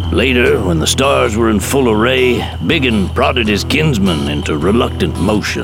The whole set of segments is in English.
Later, when the stars were in full array, Biggin prodded his kinsman into reluctant motion.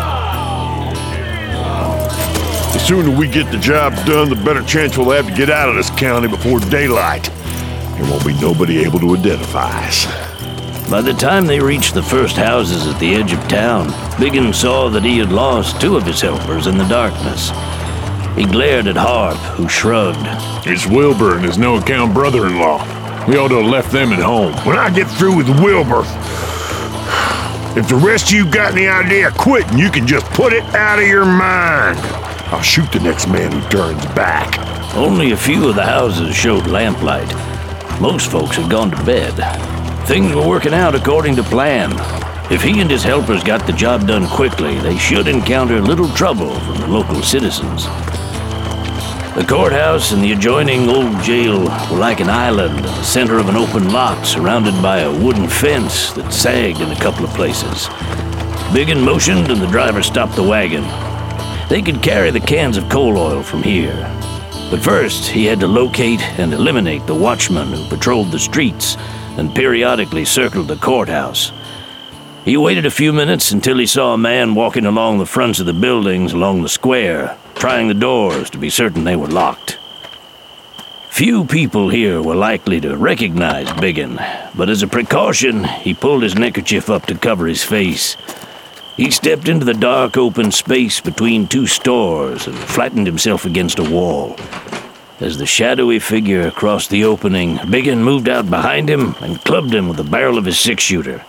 The sooner we get the job done, the better chance we'll have to get out of this county before daylight. There won't be nobody able to identify us. By the time they reached the first houses at the edge of town, Biggin saw that he had lost 2 of his helpers in the darkness. He glared at Harp, who shrugged. It's Wilbur and his no-account brother-in-law. We ought to have left them at home. When I get through with Wilbur, if the rest of you got any idea of quitting, you can just put it out of your mind. I'll shoot the next man who turns back. Only a few of the houses showed lamplight. Most folks had gone to bed. Things were working out according to plan. If he and his helpers got the job done quickly, they should encounter little trouble from the local citizens. The courthouse and the adjoining old jail were like an island in the center of an open lot surrounded by a wooden fence that sagged in a couple of places. Biggin motioned and the driver stopped the wagon. They could carry the cans of coal oil from here. But first, he had to locate and eliminate the watchmen who patrolled the streets and periodically circled the courthouse. He waited a few minutes until he saw a man walking along the fronts of the buildings along the square, trying the doors to be certain they were locked. Few people here were likely to recognize Biggin, but as a precaution, he pulled his neckerchief up to cover his face. He stepped into the dark open space between 2 stores and flattened himself against a wall. As the shadowy figure crossed the opening, Biggin moved out behind him and clubbed him with the barrel of his 6-shooter.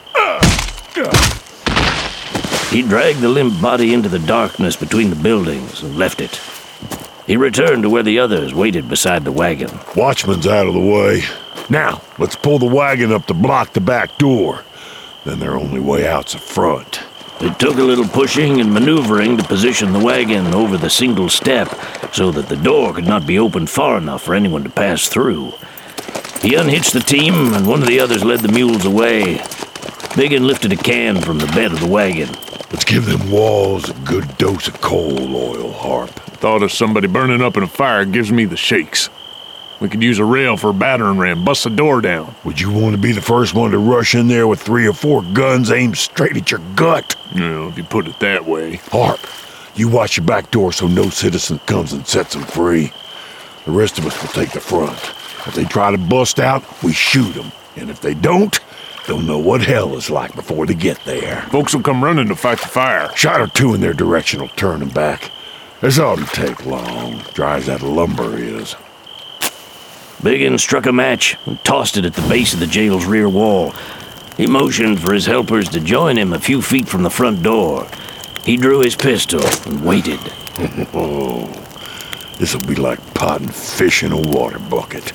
He dragged the limp body into the darkness between the buildings and left it. He returned to where the others waited beside the wagon. Watchman's out of the way. Now, let's pull the wagon up to block the back door. Then their only way out's the front. It took a little pushing and maneuvering to position the wagon over the single step so that the door could not be opened far enough for anyone to pass through. He unhitched the team and one of the others led the mules away. Biggin lifted a can from the bed of the wagon. Let's give them walls a good dose of coal oil, Harp. Thought of somebody burning up in a fire gives me the shakes. We could use a rail for a battering ram, bust the door down. Would you want to be the first one to rush in there with 3 or 4 guns aimed straight at your gut? Well, if you put it that way. Harp, you watch your back door so no citizen comes and sets them free. The rest of us will take the front. If they try to bust out, we shoot them. And if they don't, they'll know what hell is like before they get there. Folks will come running to fight the fire. Shot or 2 in their direction will turn them back. This oughtn't take long, dry as that lumber is. Biggin struck a match and tossed it at the base of the jail's rear wall. He motioned for his helpers to join him a few feet from the front door. He drew his pistol and waited. Oh, this'll be like potting fish in a water bucket.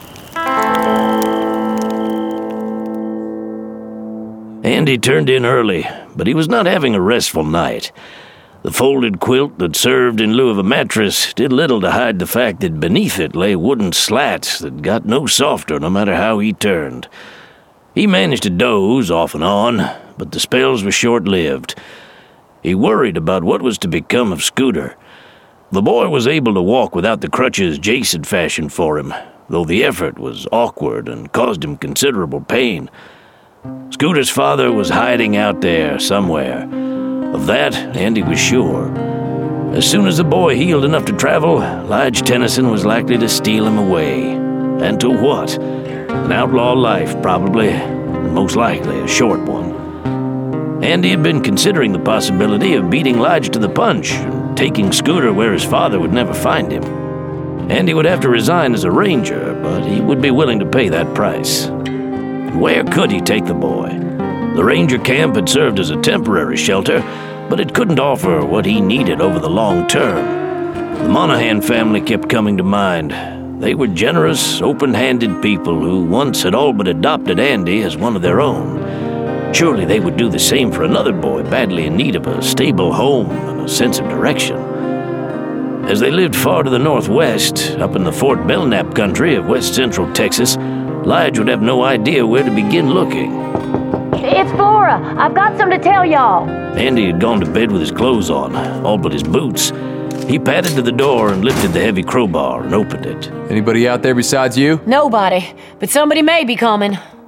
Andy turned in early, but he was not having a restful night. The folded quilt that served in lieu of a mattress did little to hide the fact that beneath it lay wooden slats that got no softer no matter how he turned. He managed to doze off and on, but the spells were short-lived. He worried about what was to become of Scooter. The boy was able to walk without the crutches Jace had fashioned for him, though the effort was awkward and caused him considerable pain. Scooter's father was hiding out there somewhere. Of that, Andy was sure. As soon as the boy healed enough to travel, Lige Tennyson was likely to steal him away. And to what? An outlaw life, probably, and most likely a short one. Andy had been considering the possibility of beating Lige to the punch and taking Scooter where his father would never find him. Andy would have to resign as a ranger, but he would be willing to pay that price. Where could he take the boy? The ranger camp had served as a temporary shelter, but it couldn't offer what he needed over the long term. The Monahan family kept coming to mind. They were generous, open-handed people who once had all but adopted Andy as one of their own. Surely they would do the same for another boy badly in need of a stable home and a sense of direction. As they lived far to the northwest, up in the Fort Belknap country of west-central Texas, Lige would have no idea where to begin looking. It's Flora. I've got something to tell y'all. Andy had gone to bed with his clothes on, all but his boots. He padded to the door and lifted the heavy crowbar and opened it. Anybody out there besides you? Nobody, but somebody may be coming.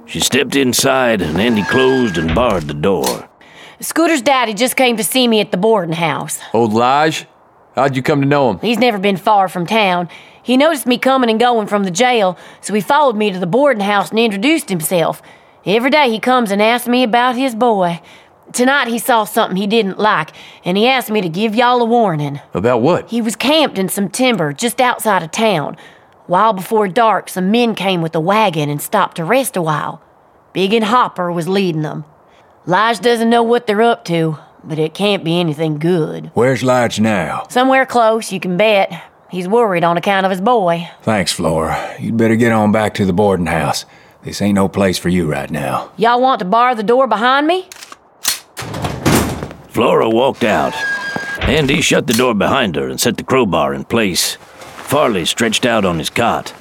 She stepped inside, and Andy closed and barred the door. Scooter's daddy just came to see me at the boarding house. Old Lige? How'd you come to know him? He's never been far from town. He noticed me coming and going from the jail, so he followed me to the boarding house and introduced himself. Every day he comes and asks me about his boy. Tonight he saw something he didn't like, and he asked me to give y'all a warning. About what? He was camped in some timber just outside of town. While before dark, some men came with a wagon and stopped to rest a while. Big and Hopper was leading them. Lige doesn't know what they're up to, but it can't be anything good. Where's Lige now? Somewhere close, you can bet. He's worried on account of his boy. Thanks, Flora. You'd better get on back to the boarding house. This ain't no place for you right now. Y'all want to bar the door behind me? Flora walked out. Andy shut the door behind her and set the crowbar in place. Farley stretched out on his cot.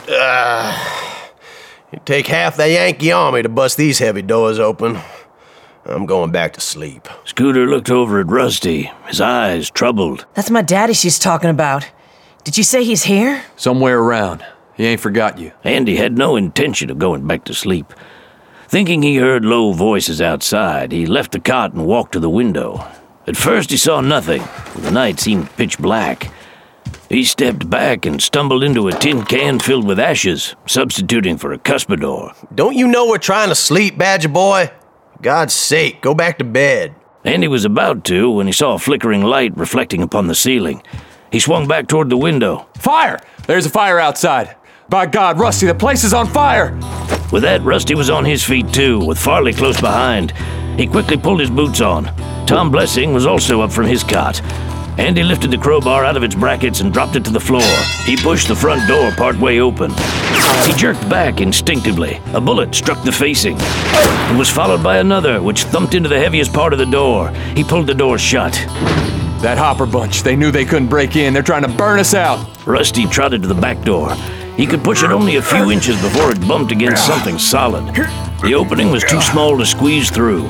It'd take half the Yankee army to bust these heavy doors open. I'm going back to sleep. Scooter looked over at Rusty, his eyes troubled. That's my daddy she's talking about. Did you say he's here? Somewhere around. He ain't forgot you. Andy had no intention of going back to sleep. Thinking he heard low voices outside, he left the cot and walked to the window. At first he saw nothing. The night seemed pitch black. He stepped back and stumbled into a tin can filled with ashes, substituting for a cuspidor. Don't you know we're trying to sleep, Badger boy? For God's sake, go back to bed. Andy was about to when he saw a flickering light reflecting upon the ceiling. He swung back toward the window. Fire! There's a fire outside. By God, Rusty, the place is on fire! With that, Rusty was on his feet too, with Farley close behind. He quickly pulled his boots on. Tom Blessing was also up from his cot. Andy lifted the crowbar out of its brackets and dropped it to the floor. He pushed the front door partway open. He jerked back instinctively. A bullet struck the facing. It was followed by another, which thumped into the heaviest part of the door. He pulled the door shut. That Hopper bunch, they knew they couldn't break in. They're trying to burn us out. Rusty trotted to the back door. He could push it only a few inches before it bumped against something solid. The opening was too small to squeeze through.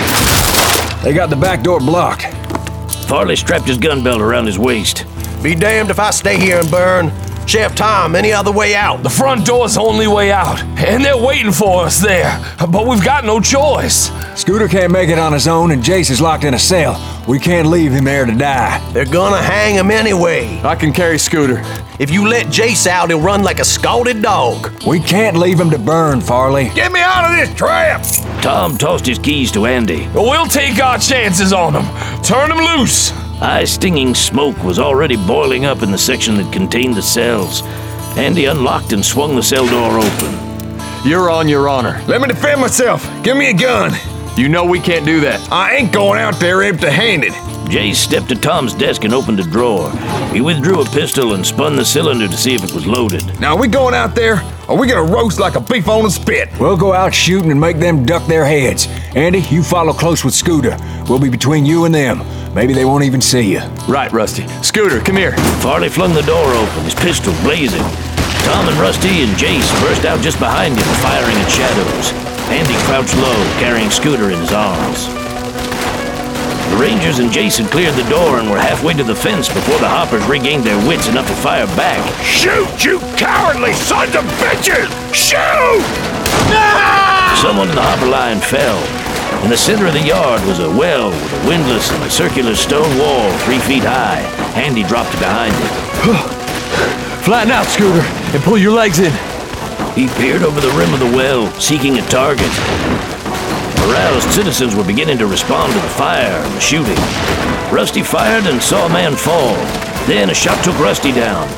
They got the back door blocked. Farley strapped his gun belt around his waist. Be damned if I stay here and burn. Sheriff Tom, any other way out? The front door's the only way out, and they're waiting for us there, but we've got no choice. Scooter can't make it on his own, and Jace is locked in a cell. We can't leave him there to die. They're gonna hang him anyway. I can carry Scooter. If you let Jace out, he'll run like a scalded dog. We can't leave him to burn, Farley. Get me out of this trap! Tom tossed his keys to Andy. We'll take our chances on them. Turn them loose. Eye-stinging smoke was already boiling up in the section that contained the cells. Andy unlocked and swung the cell door open. You're on your honor. Let me defend myself. Give me a gun. You know we can't do that. I ain't going out there empty-handed. Jace stepped to Tom's desk and opened a drawer. He withdrew a pistol and spun the cylinder to see if it was loaded. Now, are we going out there, or are we gonna roast like a beef on a spit? We'll go out shooting and make them duck their heads. Andy, you follow close with Scooter. We'll be between you and them. Maybe they won't even see you. Right, Rusty. Scooter, come here. Farley flung the door open, his pistol blazing. Tom and Rusty and Jace burst out just behind him, firing at shadows. Andy crouched low, carrying Scooter in his arms. The Rangers and Jace had cleared the door and were halfway to the fence before the Hoppers regained their wits enough to fire back. Shoot, you cowardly sons of bitches! Shoot! Someone in the Hopper line fell. In the center of the yard was a well with a windlass and a circular stone wall 3 feet high. Andy dropped behind it. Flatten out, Scooter, and pull your legs in. He peered over the rim of the well, seeking a target. Aroused citizens were beginning to respond to the fire and the shooting. Rusty fired and saw a man fall. Then a shot took Rusty down.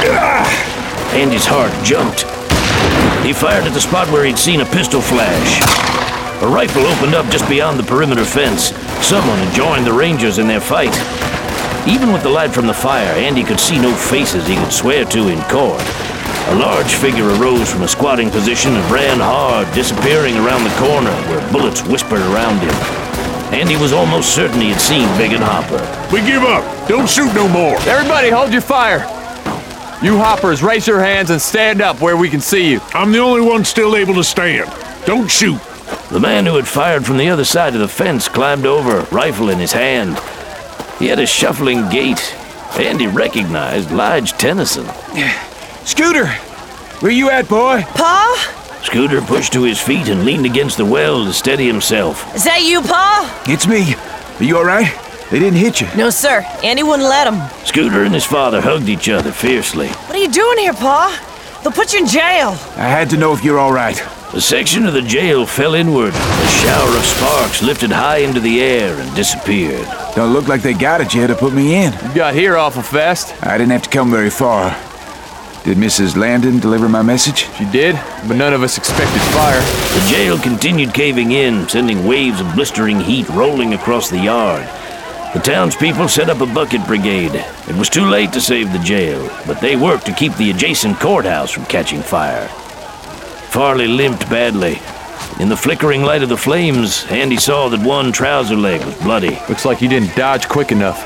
Andy's heart jumped. He fired at the spot where he'd seen a pistol flash. A rifle opened up just beyond the perimeter fence. Someone had joined the Rangers in their fight. Even with the light from the fire, Andy could see no faces he could swear to in court. A large figure arose from a squatting position and ran hard, disappearing around the corner where bullets whispered around him. Andy was almost certain he had seen Big and Hopper. We give up. Don't shoot no more. Everybody hold your fire. You Hoppers, raise your hands and stand up where we can see you. I'm the only one still able to stand. Don't shoot. The man who had fired from the other side of the fence climbed over, rifle in his hand. He had a shuffling gait. Andy recognized Lige Tennyson. Scooter, where you at, boy? Pa? Scooter pushed to his feet and leaned against the well to steady himself. Is that you, Pa? It's me. Are you all right? They didn't hit you. No, sir. Andy wouldn't let him. Scooter and his father hugged each other fiercely. What are you doing here, Pa? They'll put you in jail. I had to know if you're all right. A section of the jail fell inward. A shower of sparks lifted high into the air and disappeared. Don't look like they got it yet to put me in. You got here awful fast. I didn't have to come very far. Did Mrs. Landon deliver my message? She did, but none of us expected fire. The jail continued caving in, sending waves of blistering heat rolling across the yard. The townspeople set up a bucket brigade. It was too late to save the jail, but they worked to keep the adjacent courthouse from catching fire. Farley limped badly. In the flickering light of the flames, Andy saw that one trouser leg was bloody. Looks like you didn't dodge quick enough.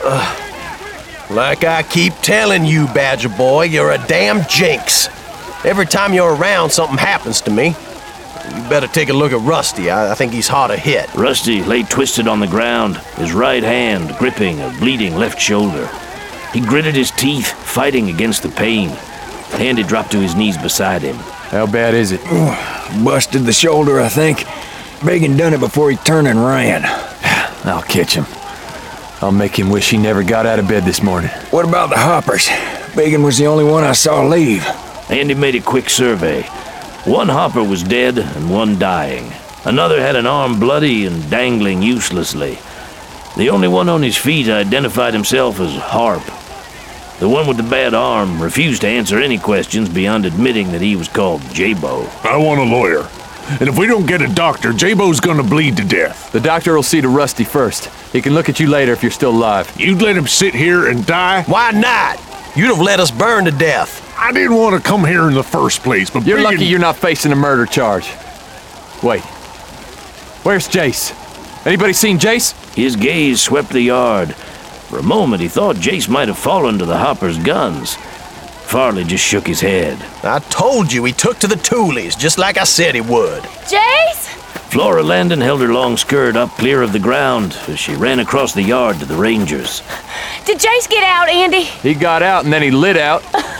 Like I keep telling you, Badger boy, you're a damn jinx. Every time you're around, something happens to me. You better take a look at Rusty. I think he's hard to hit. Rusty lay twisted on the ground, his right hand gripping a bleeding left shoulder. He gritted his teeth, fighting against the pain. Andy dropped to his knees beside him. How bad is it? Busted the shoulder, I think. Megan done it before he turned and ran. I'll catch him. I'll make him wish he never got out of bed this morning. What about the Hoppers? Megan was the only one I saw leave. Andy made a quick survey. One Hopper was dead and one dying. Another had an arm bloody and dangling uselessly. The only one on his feet identified himself as Harp. The one with the bad arm refused to answer any questions beyond admitting that he was called J-Bo. I want a lawyer. And if we don't get a doctor, J-Bo's gonna bleed to death. The doctor will see to Rusty first. He can look at you later if you're still alive. You'd let him sit here and die? Why not? You'd have let us burn to death. I didn't want to come here in the first place, but You're lucky you're not facing a murder charge. Wait. Where's Jace? Anybody seen Jace? His gaze swept the yard. For a moment, he thought Jace might have fallen to the Hopper's guns. Farley just shook his head. I told you he took to the toolies, just like I said he would. Jace? Flora Landon held her long skirt up clear of the ground as she ran across the yard to the Rangers. Did Jace get out, Andy? He got out and then he lit out.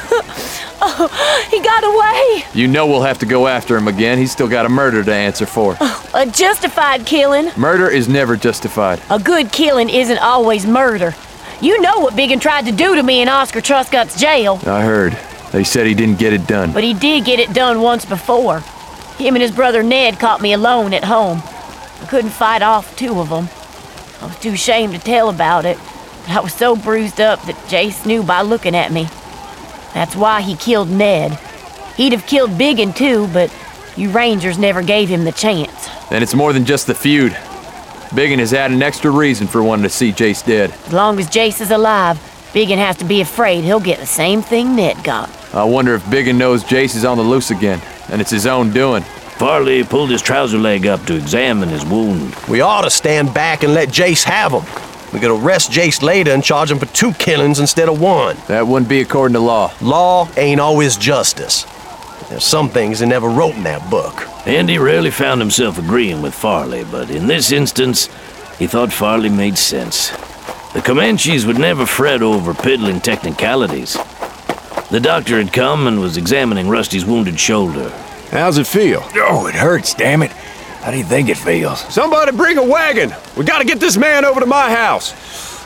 Oh, he got away. You know we'll have to go after him again. He's still got a murder to answer for. A justified killing. Murder is never justified. A good killing isn't always murder. You know what Biggin tried to do to me in Oscar Truscott's jail. I heard. They said he didn't get it done. But he did get it done once before. Him and his brother Ned caught me alone at home. I couldn't fight off two of them. I was too ashamed to tell about it. I was so bruised up that Jace knew by looking at me. That's why he killed Ned. He'd have killed Biggin too, but you Rangers never gave him the chance. And it's more than just the feud. Biggin has had an extra reason for wanting to see Jace dead. As long as Jace is alive, Biggin has to be afraid he'll get the same thing Ned got. I wonder if Biggin knows Jace is on the loose again, and it's his own doing. Farley pulled his trouser leg up to examine his wound. We ought to stand back and let Jace have him. We could arrest Jace later and charge him for 2 killings instead of 1. That wouldn't be according to law. Law ain't always justice. There's some things they never wrote in that book. Andy rarely found himself agreeing with Farley, but in this instance, he thought Farley made sense. The Comanches would never fret over piddling technicalities. The doctor had come and was examining Rusty's wounded shoulder. How's it feel? Oh, it hurts, damn it. How do you think it feels? Somebody bring a wagon! We gotta get this man over to my house!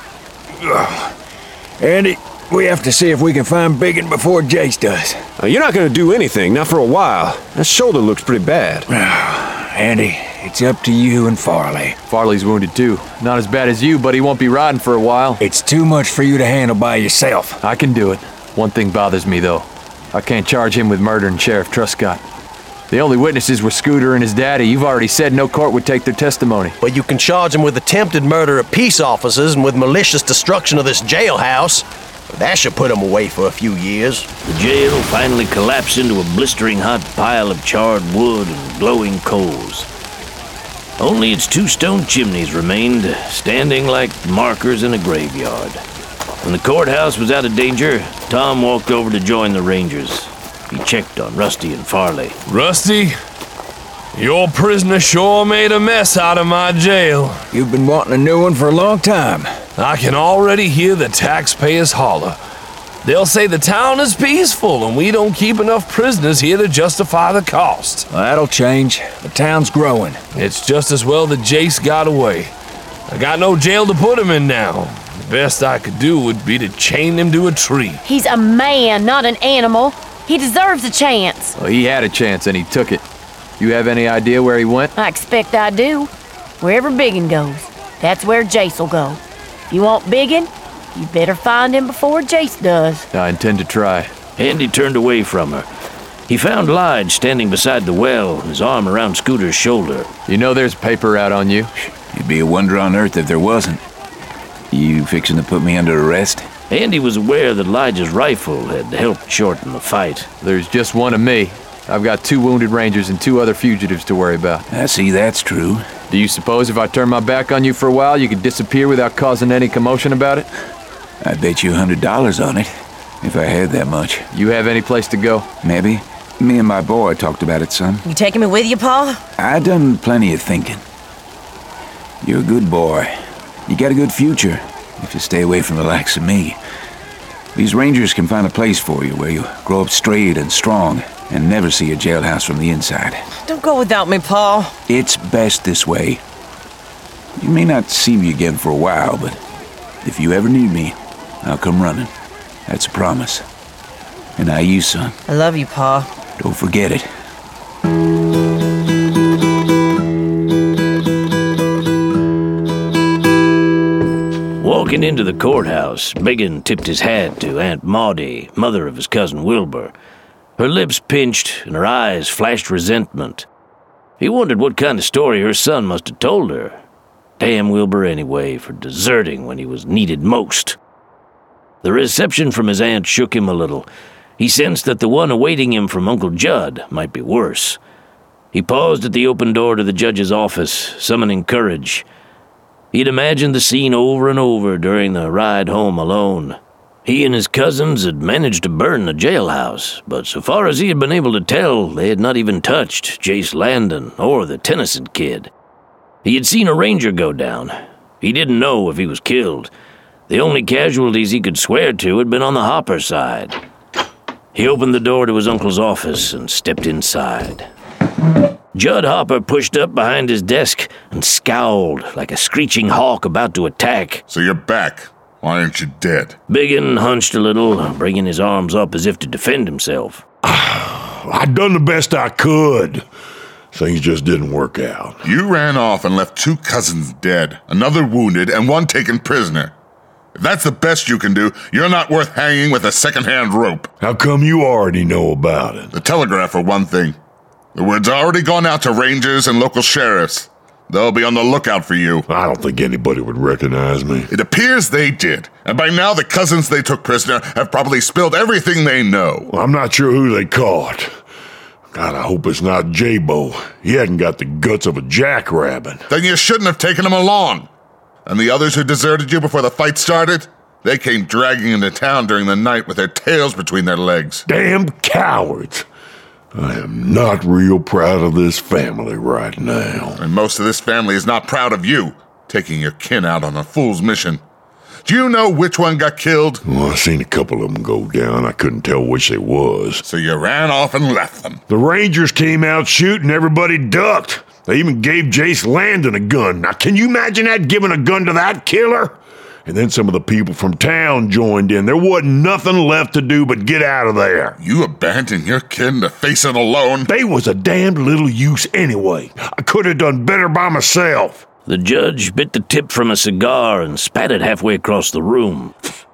Andy, we have to see if we can find Biggin before Jace does. You're not gonna do anything, not for a while. That shoulder looks pretty bad. Andy, it's up to you and Farley. Farley's wounded too. Not as bad as you, but he won't be riding for a while. It's too much for you to handle by yourself. I can do it. One thing bothers me, though. I can't charge him with murdering Sheriff Truscott. The only witnesses were Scooter and his daddy. You've already said no court would take their testimony. But you can charge him with attempted murder of peace officers and with malicious destruction of this jailhouse. That should put him away for a few years. The jail finally collapsed into a blistering hot pile of charred wood and glowing coals. Only its 2 stone chimneys remained, standing like markers in a graveyard. When the courthouse was out of danger, Tom walked over to join the Rangers. He checked on Rusty and Farley. Rusty, your prisoner sure made a mess out of my jail. You've been wanting a new one for a long time. I can already hear the taxpayers holler. They'll say the town is peaceful and we don't keep enough prisoners here to justify the cost. Well, that'll change. The town's growing. It's just as well that Jace got away. I got no jail to put him in now. The best I could do would be to chain him to a tree. He's a man, not an animal. He deserves a chance. Well, he had a chance and he took it. You have any idea where he went? I expect I do. Wherever Biggin goes, that's where Jace will go. You want Biggin? You better find him before Jace does. I intend to try. Andy turned away from her. He found Lige standing beside the well, his arm around Scooter's shoulder. You know there's paper out on you? You'd be a wonder on earth if there wasn't. You fixing to put me under arrest? Andy was aware that Lige's rifle had helped shorten the fight. There's just one of me. I've got 2 wounded rangers and 2 other fugitives to worry about. I see that's true. Do you suppose if I turn my back on you for a while, you could disappear without causing any commotion about it? I'd bet you $100 on it, if I had that much. You have any place to go? Maybe. Me and my boy talked about it some. You taking me with you, Pa? I done plenty of thinking. You're a good boy. You got a good future, if you stay away from the likes of me. These rangers can find a place for you where you grow up straight and strong and never see a jailhouse from the inside. Don't go without me, Pa. It's best this way. You may not see me again for a while, but if you ever need me, I'll come running. That's a promise. And I you, son. I love you, Pa. Don't forget it. Walking into the courthouse, Biggin tipped his hat to Aunt Maudie, mother of his cousin Wilbur. Her lips pinched and her eyes flashed resentment. He wondered what kind of story her son must have told her. Damn Wilbur anyway for deserting when he was needed most. The reception from his aunt shook him a little. He sensed that the one awaiting him from Uncle Judd might be worse. He paused at the open door to the judge's office, summoning courage. He'd imagined the scene over and over during the ride home alone. He and his cousins had managed to burn the jailhouse, but so far as he had been able to tell, they had not even touched Jace Landon or the Tennyson kid. He had seen a ranger go down. He didn't know if he was killed. The only casualties he could swear to had been on the Hopper side. He opened the door to his uncle's office and stepped inside. Judd Hopper pushed up behind his desk and scowled like a screeching hawk about to attack. So you're back. Why aren't you dead? Biggin hunched a little, bringing his arms up as if to defend himself. I done the best I could. Things just didn't work out. You ran off and left 2 cousins dead, another wounded, and 1 taken prisoner. If that's the best you can do, you're not worth hanging with a second-hand rope. How come you already know about it? The Telegraph, for one thing. The word's already gone out to rangers and local sheriffs. They'll be on the lookout for you. I don't think anybody would recognize me. It appears they did, and by now the cousins they took prisoner have probably spilled everything they know. Well, I'm not sure who they caught. God, I hope it's not J-Bo. He hadn't got the guts of a jackrabbit. Then you shouldn't have taken him along. And the others who deserted you before the fight started? They came dragging into town during the night with their tails between their legs. Damn cowards. I am not real proud of this family right now. And most of this family is not proud of you, taking your kin out on a fool's mission. Do you know which one got killed? Well, I seen a couple of them go down. I couldn't tell which it was. So you ran off and left them. The Rangers came out shooting, everybody ducked. They even gave Jace Landon a gun. Now, can you imagine that, giving a gun to that killer? And then some of the people from town joined in. There wasn't nothing left to do but get out of there. You abandoned your kin to face it alone? They was a damned little use anyway. I could have done better by myself. The judge bit the tip from a cigar and spat it halfway across the room.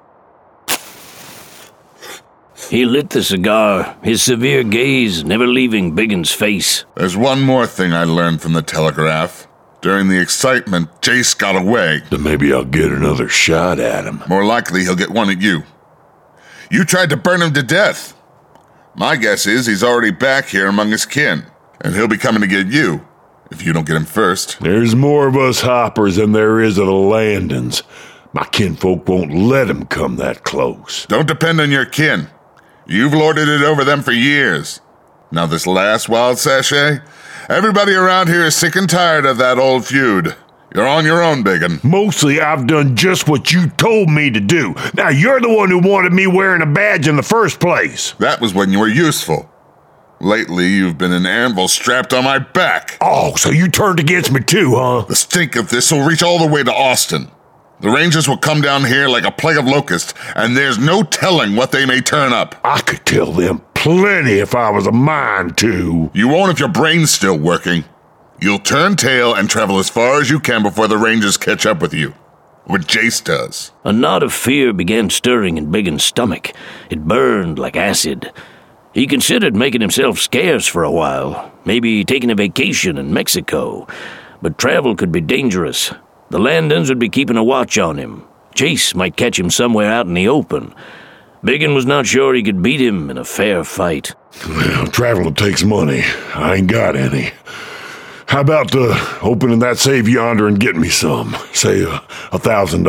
He lit the cigar, his severe gaze never leaving Biggin's face. There's one more thing I learned from the Telegraph. During the excitement, Jace got away. Then maybe I'll get another shot at him. More likely he'll get one at you. You tried to burn him to death. My guess is he's already back here among his kin, and he'll be coming to get you, if you don't get him first. There's more of us Hoppers than there is of the Landons. My kinfolk won't let him come that close. Don't depend on your kin. You've lorded it over them for years. Now this last wild sachet, everybody around here is sick and tired of that old feud. You're on your own, Biggin. Mostly I've done just what you told me to do. Now you're the one who wanted me wearing a badge in the first place. That was when you were useful. Lately, you've been an anvil strapped on my back. Oh, so you turned against me too, huh? The stink of this will reach all the way to Austin. The Rangers will come down here like a plague of locusts, and there's no telling what they may turn up. I could tell them plenty if I was a mind to. You won't if your brain's still working. You'll turn tail and travel as far as you can before the Rangers catch up with you. What Jace does. A knot of fear began stirring in Biggin's stomach. It burned like acid. He considered making himself scarce for a while, maybe taking a vacation in Mexico. But travel could be dangerous. The Landons would be keeping a watch on him. Jace might catch him somewhere out in the open. Biggin was not sure he could beat him in a fair fight. Well, traveling takes money. I ain't got any. How about opening that safe yonder and getting me some? Say $1,000.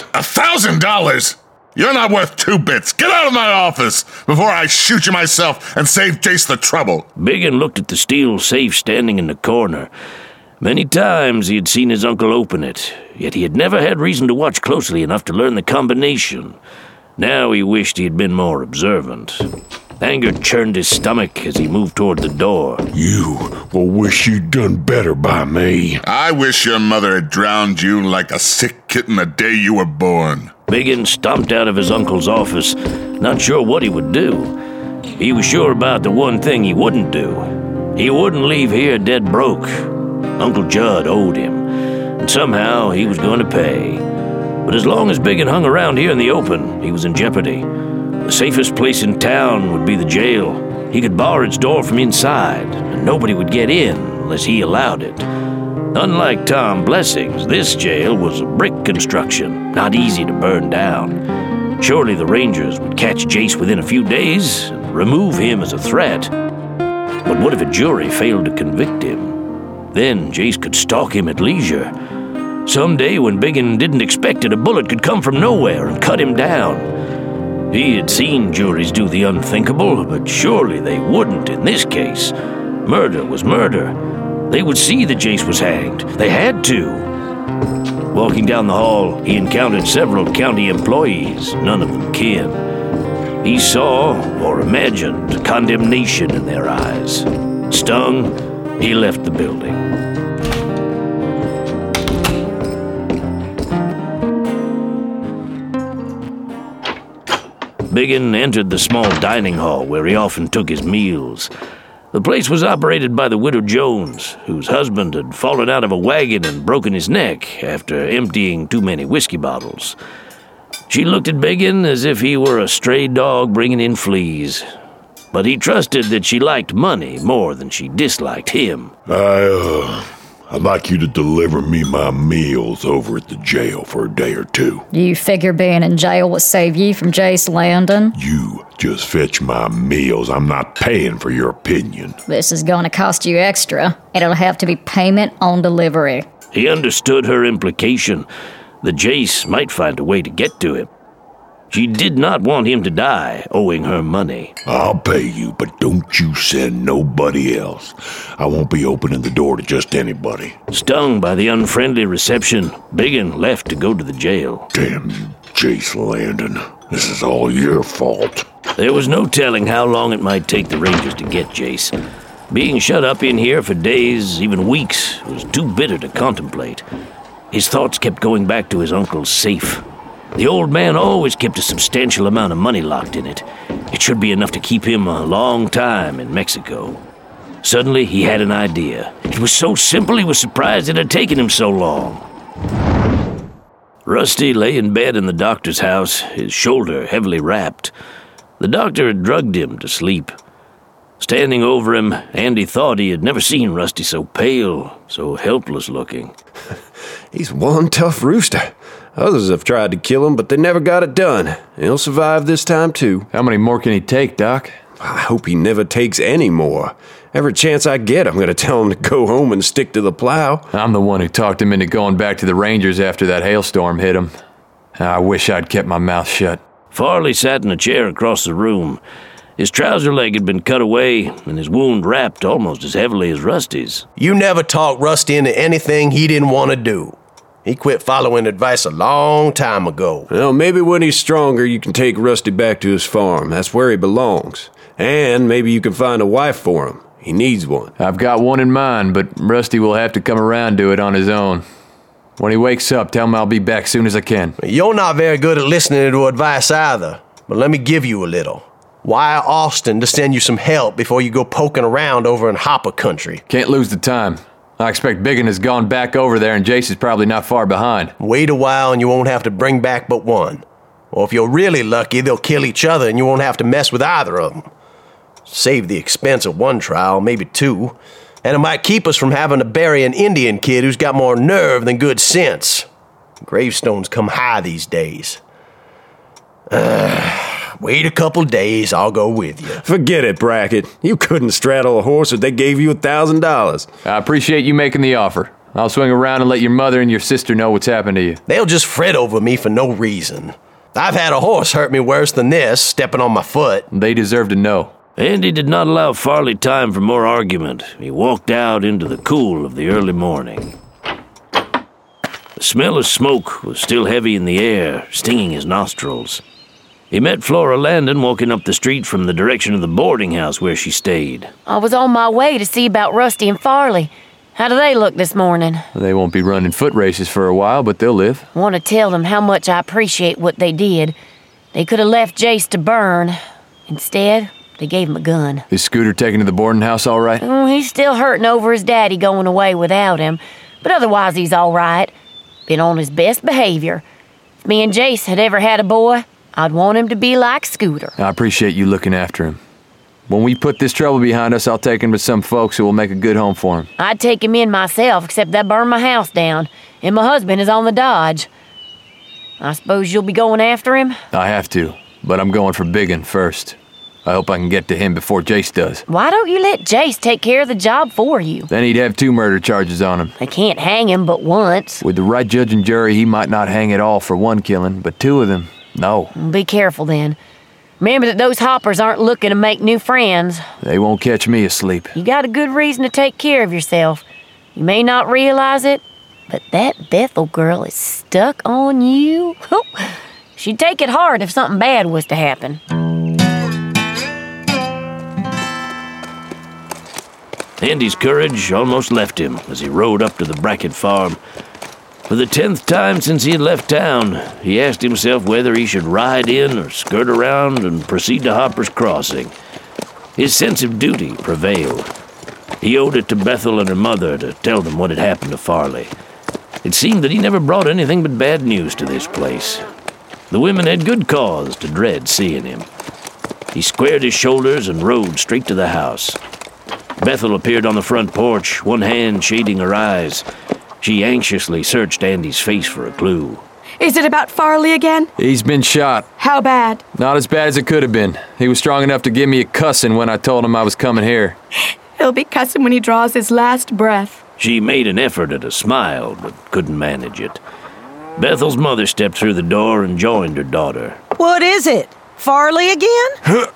$1,000? You're not worth 2 bits. Get out of my office before I shoot you myself and save Jace the trouble. Biggin looked at the steel safe standing in the corner. Many times he had seen his uncle open it, yet he had never had reason to watch closely enough to learn the combination. Now he wished he had been more observant. Anger churned his stomach as he moved toward the door. You will wish you'd done better by me. I wish your mother had drowned you like a sick kitten the day you were born. Biggin stomped out of his uncle's office, not sure what he would do. He was sure about the one thing he wouldn't do. He wouldn't leave here dead broke. Uncle Judd owed him, and somehow he was going to pay. But as long as Biggin hung around here in the open, he was in jeopardy. The safest place in town would be the jail. He could bar its door from inside, and nobody would get in unless he allowed it. Unlike Tom Blessing's, this jail was a brick construction, not easy to burn down. Surely the Rangers would catch Jace within a few days and remove him as a threat. But what if a jury failed to convict him? Then Jace could stalk him at leisure. Someday when Biggin didn't expect it, a bullet could come from nowhere and cut him down. He had seen juries do the unthinkable, but surely they wouldn't in this case. Murder was murder. They would see that Jace was hanged. They had to. Walking down the hall, he encountered several county employees, none of them kin. He saw, or imagined, condemnation in their eyes. Stung, he left the building. Biggin entered the small dining hall where he often took his meals. The place was operated by the widow Jones, whose husband had fallen out of a wagon and broken his neck after emptying too many whiskey bottles. She looked at Biggin as if he were a stray dog bringing in fleas. But he trusted that she liked money more than she disliked him. I'd like you to deliver me my meals over at the jail for a day or two. You figure being in jail would save you from Jace Landon? You just fetch my meals. I'm not paying for your opinion. This is going to cost you extra. It'll have to be payment on delivery. He understood her implication that Jace might find a way to get to him. She did not want him to die owing her money. I'll pay you, but don't you send nobody else. I won't be opening the door to just anybody. Stung by the unfriendly reception, Biggin left to go to the jail. Damn you, Jace Landon. This is all your fault. There was no telling how long it might take the Rangers to get Jace. Being shut up in here for days, even weeks, was too bitter to contemplate. His thoughts kept going back to his uncle's safe. The old man always kept a substantial amount of money locked in it. It should be enough to keep him a long time in Mexico. Suddenly, he had an idea. It was so simple he was surprised it had taken him so long. Rusty lay in bed in the doctor's house, his shoulder heavily wrapped. The doctor had drugged him to sleep. Standing over him, Andy thought he had never seen Rusty so pale, so helpless looking. He's one tough rooster. Others have tried to kill him, but they never got it done. He'll survive this time, too. How many more can he take, Doc? I hope he never takes any more. Every chance I get, I'm going to tell him to go home and stick to the plow. I'm the one who talked him into going back to the Rangers after that hailstorm hit him. I wish I'd kept my mouth shut. Farley sat in a chair across the room. His trouser leg had been cut away, and his wound wrapped almost as heavily as Rusty's. You never talked Rusty into anything he didn't want to do. He quit following advice a long time ago. Well, maybe when he's stronger, you can take Rusty back to his farm. That's where he belongs. And maybe you can find a wife for him. He needs one. I've got one in mind, but Rusty will have to come around to it on his own. When he wakes up, tell him I'll be back soon as I can. You're not very good at listening to advice either, but let me give you a little. Wire Austin to send you some help before you go poking around over in Hopper country. Can't lose the time. I expect Biggin has gone back over there and Jace is probably not far behind. Wait a while and you won't have to bring back but one. Or if you're really lucky, they'll kill each other and you won't have to mess with either of them. Save the expense of one trial, maybe two. And it might keep us from having to bury an Indian kid who's got more nerve than good sense. Gravestones come high these days. Wait a couple days, I'll go with you. Forget it, Brackett. You couldn't straddle a horse if they gave you $1,000. I appreciate you making the offer. I'll swing around and let your mother and your sister know what's happened to you. They'll just fret over me for no reason. I've had a horse hurt me worse than this, stepping on my foot. They deserve to know. Andy did not allow Farley time for more argument. He walked out into the cool of the early morning. The smell of smoke was still heavy in the air, stinging his nostrils. He met Flora Landon walking up the street from the direction of the boarding house where she stayed. I was on my way to see about Rusty and Farley. How do they look this morning? They won't be running foot races for a while, but they'll live. I want to tell them how much I appreciate what they did. They could have left Jace to burn. Instead, they gave him a gun. Is Scooter taken to the boarding house all right? He's still hurting over his daddy going away without him, but otherwise he's all right. Been on his best behavior. If me and Jace had ever had a boy, I'd want him to be like Scooter. I appreciate you looking after him. When we put this trouble behind us, I'll take him to some folks who will make a good home for him. I'd take him in myself, except that burned my house down, and my husband is on the dodge. I suppose you'll be going after him? I have to, but I'm going for Biggin first. I hope I can get to him before Jace does. Why don't you let Jace take care of the job for you? Then he'd have 2 murder charges on him. They can't hang him but once. With the right judge and jury, he might not hang at all for one killing, but 2 of them, no. Be careful then. Remember that those hoppers aren't looking to make new friends. They won't catch me asleep. You got a good reason to take care of yourself. You may not realize it, but that Bethel girl is stuck on you. She'd take it hard if something bad was to happen. Andy's courage almost left him as he rode up to the Brackett farm. For the 10th time since he had left town, he asked himself whether he should ride in or skirt around and proceed to Hopper's Crossing. His sense of duty prevailed. He owed it to Bethel and her mother to tell them what had happened to Farley. It seemed that he never brought anything but bad news to this place. The women had good cause to dread seeing him. He squared his shoulders and rode straight to the house. Bethel appeared on the front porch, one hand shading her eyes. She anxiously searched Andy's face for a clue. Is it about Farley again? He's been shot. How bad? Not as bad as it could have been. He was strong enough to give me a cussing when I told him I was coming here. He'll be cussing when he draws his last breath. She made an effort at a smile, but couldn't manage it. Bethel's mother stepped through the door and joined her daughter. What is it? Farley again?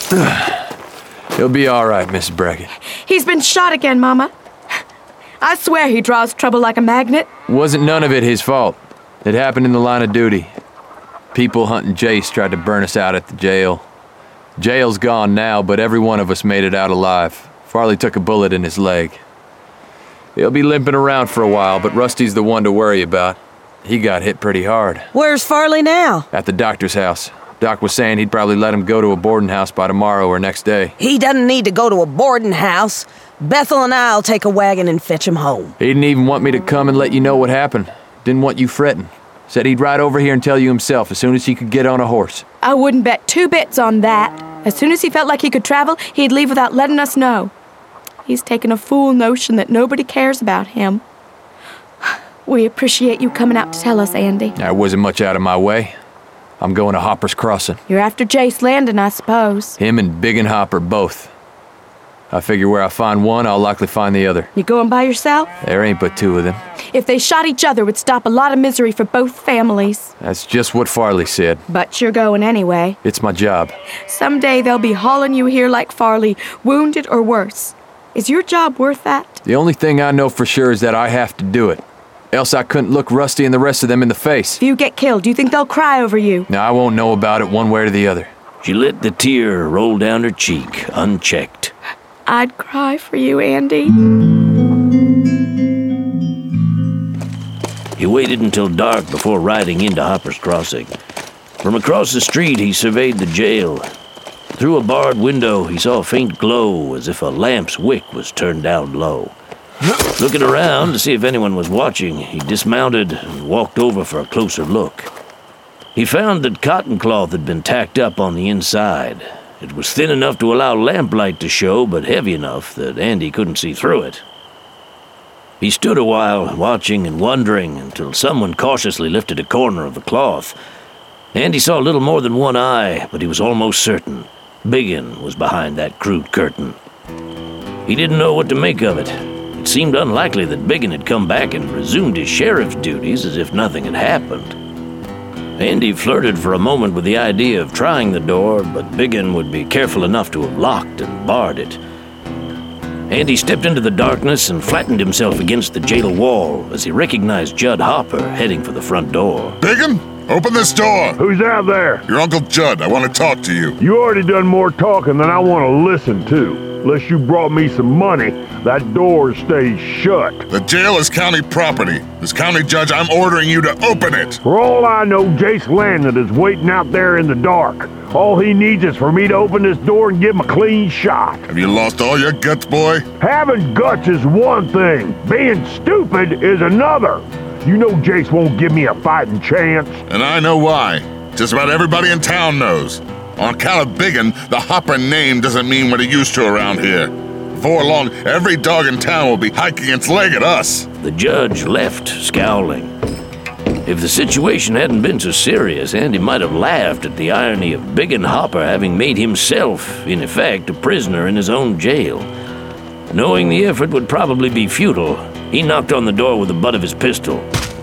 He'll be all right, Mrs. Brackett. He's been shot again, Mama. I swear he draws trouble like a magnet. Wasn't none of it his fault. It happened in the line of duty. People hunting Jace tried to burn us out at the jail. Jail's gone now, but every one of us made it out alive. Farley took a bullet in his leg. He'll be limping around for a while, but Rusty's the one to worry about. He got hit pretty hard. Where's Farley now? At the doctor's house. Doc was saying he'd probably let him go to a boarding house by tomorrow or next day. He doesn't need to go to a boarding house. Bethel and I'll take a wagon and fetch him home. He didn't even want me to come and let you know what happened. Didn't want you fretting. Said he'd ride over here and tell you himself as soon as he could get on a horse. I wouldn't bet 2 bits on that. As soon as he felt like he could travel, he'd leave without letting us know. He's taken a fool notion that nobody cares about him. We appreciate you coming out to tell us, Andy. I wasn't much out of my way. I'm going to Hopper's Crossing. You're after Jace Landon, I suppose. Him and Biggin Hopper both. I figure where I find one, I'll likely find the other. You going by yourself? There ain't but 2 of them. If they shot each other, it would stop a lot of misery for both families. That's just what Farley said. But you're going anyway. It's my job. Someday they'll be hauling you here like Farley, wounded or worse. Is your job worth that? The only thing I know for sure is that I have to do it. else I couldn't look Rusty and the rest of them in the face. If you get killed, do you think they'll cry over you? Now, I won't know about it one way or the other. She let the tear roll down her cheek, unchecked. I'd cry for you, Andy. He waited until dark before riding into Hopper's Crossing. From across the street, he surveyed the jail. Through a barred window, he saw a faint glow as if a lamp's wick was turned down low. Looking around to see if anyone was watching, he dismounted and walked over for a closer look. He found that cotton cloth had been tacked up on the inside. It was thin enough to allow lamplight to show, but heavy enough that Andy couldn't see through it. He stood a while, watching and wondering, until someone cautiously lifted a corner of the cloth. Andy saw little more than one eye, but he was almost certain Biggin was behind that crude curtain. He didn't know what to make of it. It seemed unlikely that Biggin had come back and resumed his sheriff's duties as if nothing had happened. Andy flirted for a moment with the idea of trying the door, but Biggin would be careful enough to have locked and barred it. Andy stepped into the darkness and flattened himself against the jail wall as he recognized Judd Hopper heading for the front door. Biggin, open this door! Who's out there? Your Uncle Judd. I want to talk to you. You already done more talking than I want to listen to. Unless you brought me some money, that door stays shut. The jail is county property. As county judge, I'm ordering you to open it. For all I know, Jace Landon is waiting out there in the dark. All he needs is for me to open this door and give him a clean shot. Have you lost all your guts, boy? Having guts is one thing. Being stupid is another. You know Jace won't give me a fighting chance. And I know why. Just about everybody in town knows. On account of Biggin, the Hopper name doesn't mean what it used to around here. Before long, every dog in town will be hiking its leg at us. The judge left, scowling. If the situation hadn't been so serious, Andy might have laughed at the irony of Biggin Hopper having made himself, in effect, a prisoner in his own jail. Knowing the effort would probably be futile, he knocked on the door with the butt of his pistol.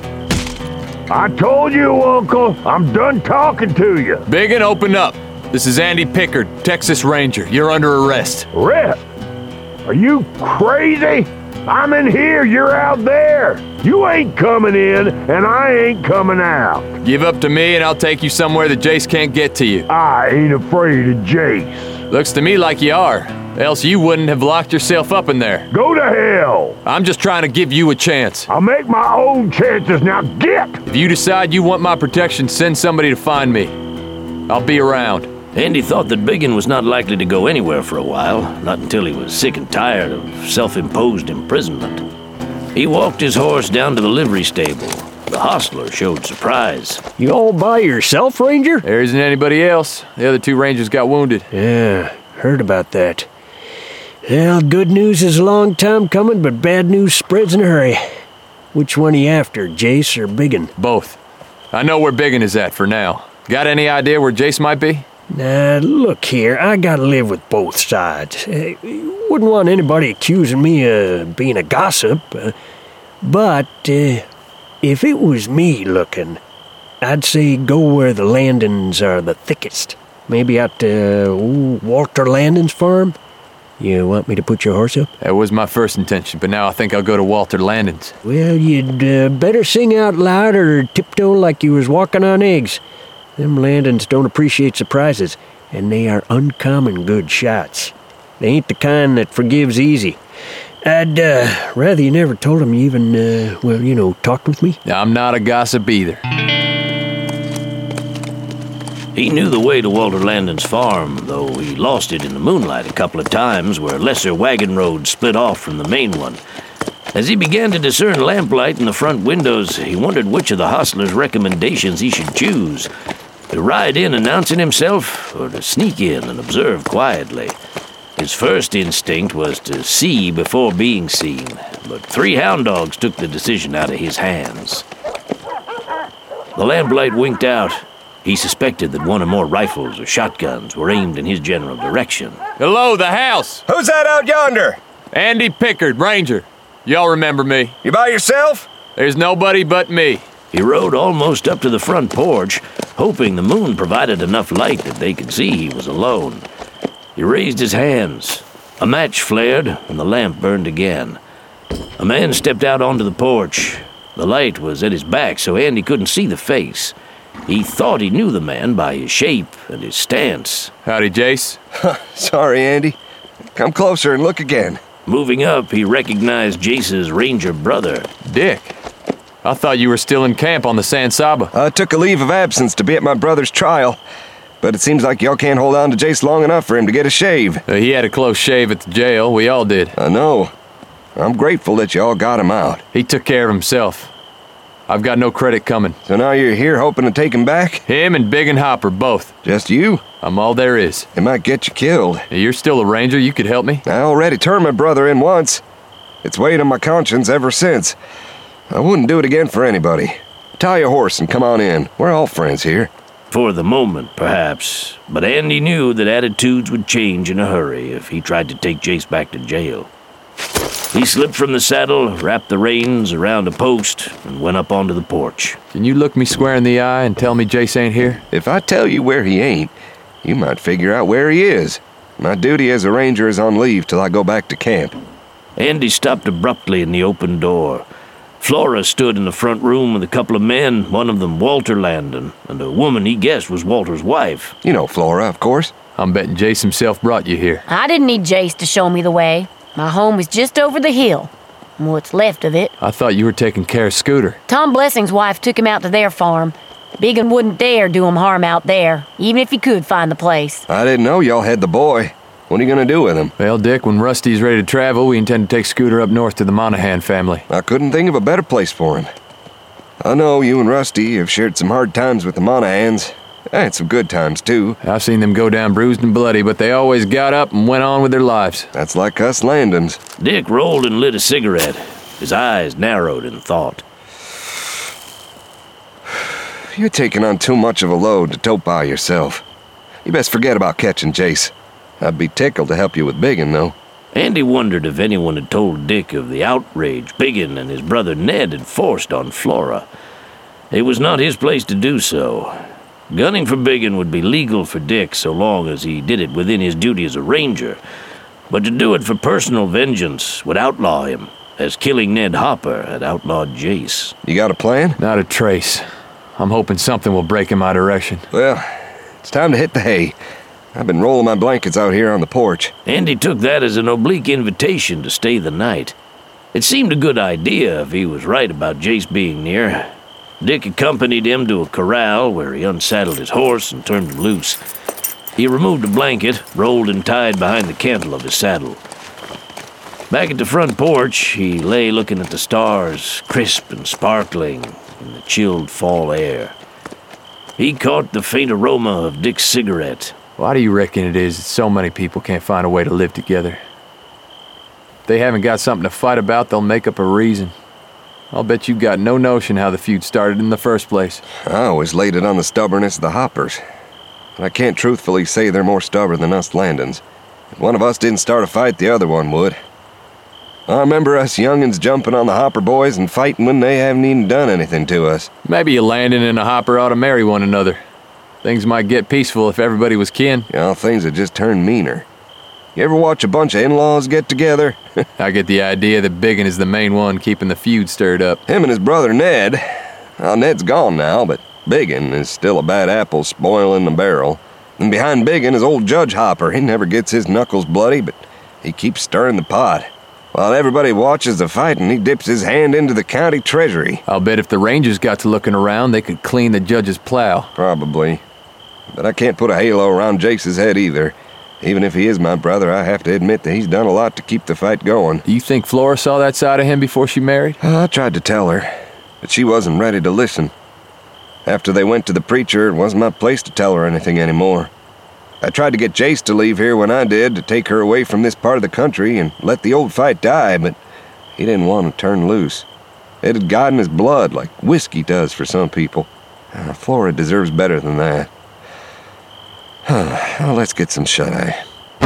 I told you, Uncle, I'm done talking to you. Biggin, open up. This is Andy Pickard, Texas Ranger. You're under arrest. Arrest? Are you crazy? I'm in here, you're out there. You ain't coming in, and I ain't coming out. Give up to me, and I'll take you somewhere that Jace can't get to you. I ain't afraid of Jace. Looks to me like you are. Else you wouldn't have locked yourself up in there. Go to hell. I'm just trying to give you a chance. I'll make my own chances, now get! If you decide you want my protection, send somebody to find me. I'll be around. Andy thought that Biggin was not likely to go anywhere for a while, not until he was sick and tired of self-imposed imprisonment. He walked his horse down to the livery stable. The hostler showed surprise. You all by yourself, Ranger? There isn't anybody else. The other two Rangers got wounded. Yeah, heard about that. Well, good news is a long time coming, but bad news spreads in a hurry. Which one are you after, Jace or Biggin? Both. I know where Biggin is at for now. Got any idea where Jace might be? Now, look here, I gotta live with both sides. Wouldn't want anybody accusing me of being a gossip, but if it was me looking, I'd say go where the Landons are the thickest. Maybe out to Walter Landon's farm? You want me to put your horse up? That was my first intention, but now I think I'll go to Walter Landon's. Well, you'd better sing out loud or tiptoe like you was walking on eggs. Them Landons don't appreciate surprises, and they are uncommon good shots. They ain't the kind that forgives easy. I'd rather you never told them you even, talked with me. I'm not a gossip either. He knew the way to Walter Landon's farm, though he lost it in the moonlight a couple of times where lesser wagon roads split off from the main one. As he began to discern lamplight in the front windows, he wondered which of the hostler's recommendations he should choose. To ride in announcing himself, or to sneak in and observe quietly. His first instinct was to see before being seen, but 3 hound dogs took the decision out of his hands. The lamplight winked out. He suspected that one or more rifles or shotguns were aimed in his general direction. Hello, the house! Who's that out yonder? Andy Pickard, Ranger. Y'all remember me. You by yourself? There's nobody but me. He rode almost up to the front porch, hoping the moon provided enough light that they could see he was alone. He raised his hands. A match flared, and the lamp burned again. A man stepped out onto the porch. The light was at his back, so Andy couldn't see the face. He thought he knew the man by his shape and his stance. Howdy, Jace. Sorry, Andy. Come closer and look again. Moving up, he recognized Jace's ranger brother. Dick, I thought you were still in camp on the San Saba. I took a leave of absence to be at my brother's trial, but it seems like y'all can't hold on to Jace long enough for him to get a shave. He had a close shave at the jail. We all did. I know. I'm grateful that y'all got him out. He took care of himself. I've got no credit coming. So now you're here hoping to take him back? Him and Big and Hopper, both. Just you? I'm all there is. It might get you killed. You're still a ranger. You could help me. I already turned my brother in once. It's weighed on my conscience ever since. I wouldn't do it again for anybody. Tie your horse and come on in. We're all friends here. For the moment, perhaps. But Andy knew that attitudes would change in a hurry if he tried to take Jace back to jail. He slipped from the saddle, wrapped the reins around a post, and went up onto the porch. Can you look me square in the eye and tell me Jace ain't here? If I tell you where he ain't, you might figure out where he is. My duty as a ranger is on leave till I go back to camp. Andy stopped abruptly in the open door. Flora stood in the front room with a couple of men, one of them Walter Landon, and a woman he guessed was Walter's wife. You know Flora, of course. I'm betting Jace himself brought you here. I didn't need Jace to show me the way. My home is just over the hill. What's left of it. I thought you were taking care of Scooter. Tom Blessing's wife took him out to their farm. Biggin wouldn't dare do him harm out there, even if he could find the place. I didn't know y'all had the boy. What are you gonna do with him? Well, Dick, when Rusty's ready to travel, we intend to take Scooter up north to the Monahan family. I couldn't think of a better place for him. I know you and Rusty have shared some hard times with the Monahans. And some good times, too. I've seen them go down bruised and bloody, but they always got up and went on with their lives. That's like us Landons. Dick rolled and lit a cigarette. His eyes narrowed in thought. You're taking on too much of a load to tote by yourself. You best forget about catching Jace. I'd be tickled to help you with Biggin, though. Andy wondered if anyone had told Dick of the outrage Biggin and his brother Ned had forced on Flora. It was not his place to do so. Gunning for Biggin would be legal for Dick so long as he did it within his duty as a ranger, but to do it for personal vengeance would outlaw him, as killing Ned Hopper had outlawed Jace. You got a plan? Not a trace. I'm hoping something will break in my direction. Well, it's time to hit the hay. I've been rolling my blankets out here on the porch. Andy took that as an oblique invitation to stay the night. It seemed a good idea if he was right about Jace being near. Dick accompanied him to a corral where he unsaddled his horse and turned him loose. He removed a blanket, rolled and tied behind the cantle of his saddle. Back at the front porch, he lay looking at the stars, crisp and sparkling in the chilled fall air. He caught the faint aroma of Dick's cigarette. Why do you reckon it is that so many people can't find a way to live together? If they haven't got something to fight about, they'll make up a reason. I'll bet you've got no notion how the feud started in the first place. I always laid it on the stubbornness of the Hoppers. But I can't truthfully say they're more stubborn than us Landons. If one of us didn't start a fight, the other one would. I remember us young'uns jumping on the Hopper boys and fighting when they haven't even done anything to us. Maybe a Landon and a Hopper ought to marry one another. Things might get peaceful if everybody was kin. Things would just turn meaner. You ever watch a bunch of in-laws get together? I get the idea that Biggin is the main one keeping the feud stirred up. Him and his brother Ned. Well, Ned's gone now, but Biggin is still a bad apple spoiling the barrel. And behind Biggin is old Judge Hopper. He never gets his knuckles bloody, but he keeps stirring the pot. While everybody watches the fighting, he dips his hand into the county treasury. I'll bet if the Rangers got to looking around, they could clean the judge's plow. Probably. But I can't put a halo around Jace's head either. Even if he is my brother, I have to admit that he's done a lot to keep the fight going. Do you think Flora saw that side of him before she married? I tried to tell her, but she wasn't ready to listen. After they went to the preacher, it wasn't my place to tell her anything anymore. I tried to get Jace to leave here when I did, to take her away from this part of the country and let the old fight die, but he didn't want to turn loose. It had got in his blood like whiskey does for some people. Flora deserves better than that. Well, let's get some shut-eye.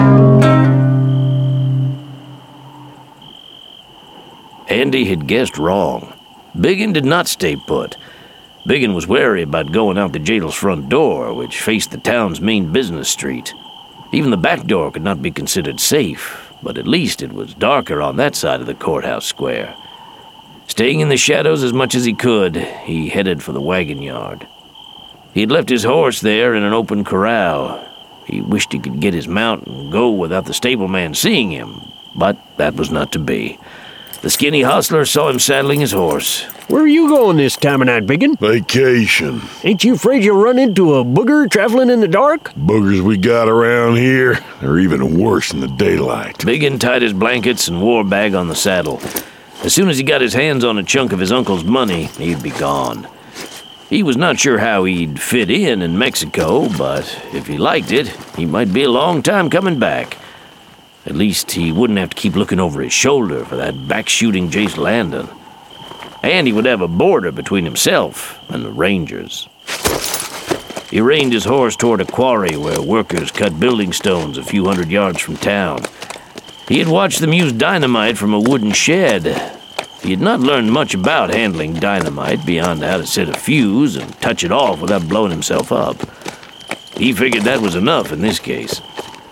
Andy had guessed wrong. Biggin did not stay put. Biggin was wary about going out the jail's front door, which faced the town's main business street. Even the back door could not be considered safe, but at least it was darker on that side of the courthouse square. Staying in the shadows as much as he could, he headed for the wagon yard. He had left his horse there in an open corral. He wished he could get his mount and go without the stableman seeing him, but that was not to be. The skinny hostler saw him saddling his horse. Where are you going this time of night, Biggin? Vacation. Ain't you afraid you'll run into a booger traveling in the dark? Boogers we got around here are even worse in the daylight. Biggin tied his blankets and war bag on the saddle. As soon as he got his hands on a chunk of his uncle's money, he'd be gone. He was not sure how he'd fit in Mexico, but if he liked it, he might be a long time coming back. At least he wouldn't have to keep looking over his shoulder for that back-shooting Jace Landon. And he would have a border between himself and the Rangers. He reined his horse toward a quarry where workers cut building stones a few hundred yards from town. He had watched them use dynamite from a wooden shed. He had not learned much about handling dynamite beyond how to set a fuse and touch it off without blowing himself up. He figured that was enough in this case.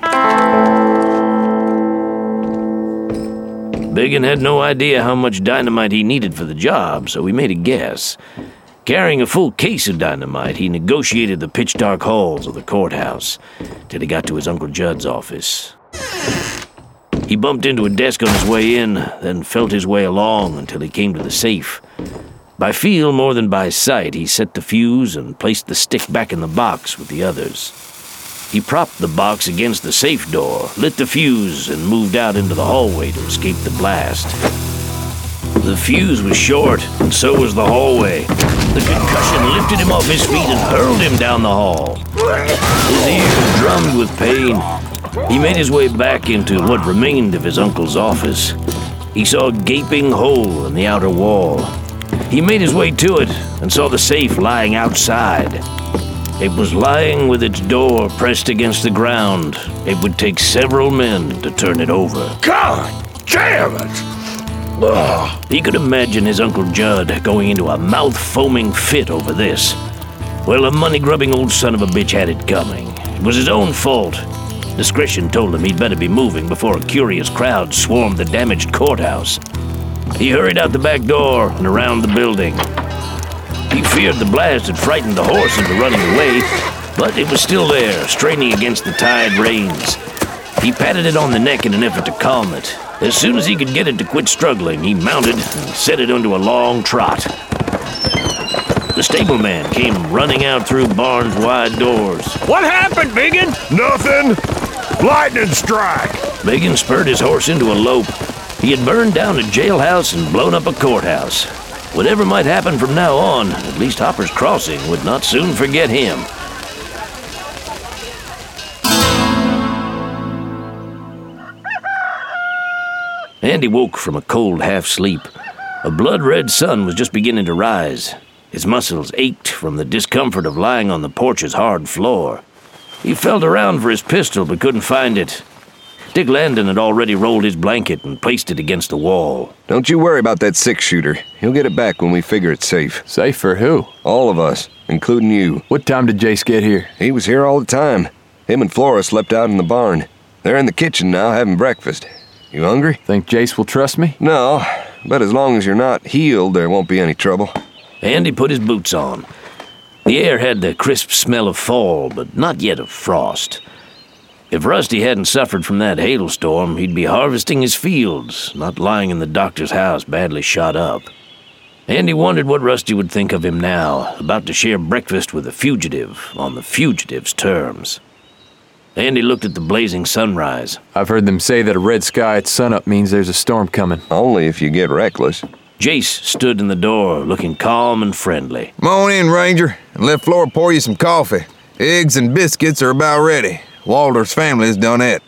Biggin had no idea how much dynamite he needed for the job, so he made a guess. Carrying a full case of dynamite, he negotiated the pitch-dark halls of the courthouse till he got to his Uncle Judd's office. He bumped into a desk on his way in, then felt his way along until he came to the safe. By feel more than by sight, he set the fuse and placed the stick back in the box with the others. He propped the box against the safe door, lit the fuse, and moved out into the hallway to escape the blast. The fuse was short, and so was the hallway. The concussion lifted him off his feet and hurled him down the hall. His ears drummed with pain. He made his way back into what remained of his uncle's office. He saw a gaping hole in the outer wall. He made his way to it and saw the safe lying outside. It was lying with its door pressed against the ground. It would take several men to turn it over. God damn it! Ugh. He could imagine his Uncle Judd going into a mouth-foaming fit over this. Well, a money-grubbing old son of a bitch had it coming. It was his own fault. Discretion told him he'd better be moving before a curious crowd swarmed the damaged courthouse. He hurried out the back door and around the building. He feared the blast had frightened the horse into running away, but it was still there, straining against the tied reins. He patted it on the neck in an effort to calm it. As soon as he could get it to quit struggling, he mounted and set it onto a long trot. The stableman came running out through barn's wide doors. What happened, Biggin? Nothing. Lightning strike. Biggin spurred his horse into a lope. He had burned down a jailhouse and blown up a courthouse. Whatever might happen from now on, at least Hopper's Crossing would not soon forget him. Andy woke from a cold half-sleep. A blood-red sun was just beginning to rise. His muscles ached from the discomfort of lying on the porch's hard floor. He felt around for his pistol but couldn't find it. Dick Landon had already rolled his blanket and placed it against the wall. Don't you worry about that six-shooter. He'll get it back when we figure it's safe. Safe for who? All of us, including you. What time did Jace get here? He was here all the time. Him and Flora slept out in the barn. They're in the kitchen now having breakfast. You hungry? Think Jace will trust me? No, but as long as you're not healed, there won't be any trouble. Andy put his boots on. The air had the crisp smell of fall, but not yet of frost. If Rusty hadn't suffered from that hailstorm, he'd be harvesting his fields, not lying in the doctor's house badly shot up. Andy wondered what Rusty would think of him now, about to share breakfast with a fugitive on the fugitive's terms. Andy looked at the blazing sunrise. I've heard them say that a red sky at sunup means there's a storm coming. Only if you get reckless. Jace stood in the door, looking calm and friendly. Come on in, Ranger, and let Flora pour you some coffee. Eggs and biscuits are about ready. Walter's family has done it.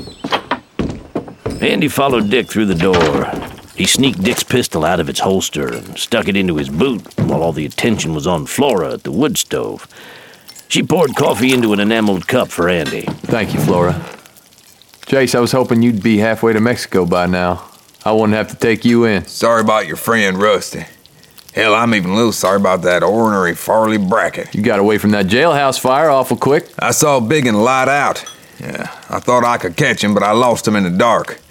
Andy followed Dick through the door. He sneaked Dick's pistol out of its holster and stuck it into his boot while all the attention was on Flora at the wood stove. She poured coffee into an enameled cup for Andy. Thank you, Flora. Jace, I was hoping you'd be halfway to Mexico by now. I wouldn't have to take you in. Sorry about your friend, Rusty. Hell, I'm even a little sorry about that ornery Farley Brackett. You got away from that jailhouse fire awful quick. I saw Biggin light out. Yeah, I thought I could catch him, but I lost him in the dark.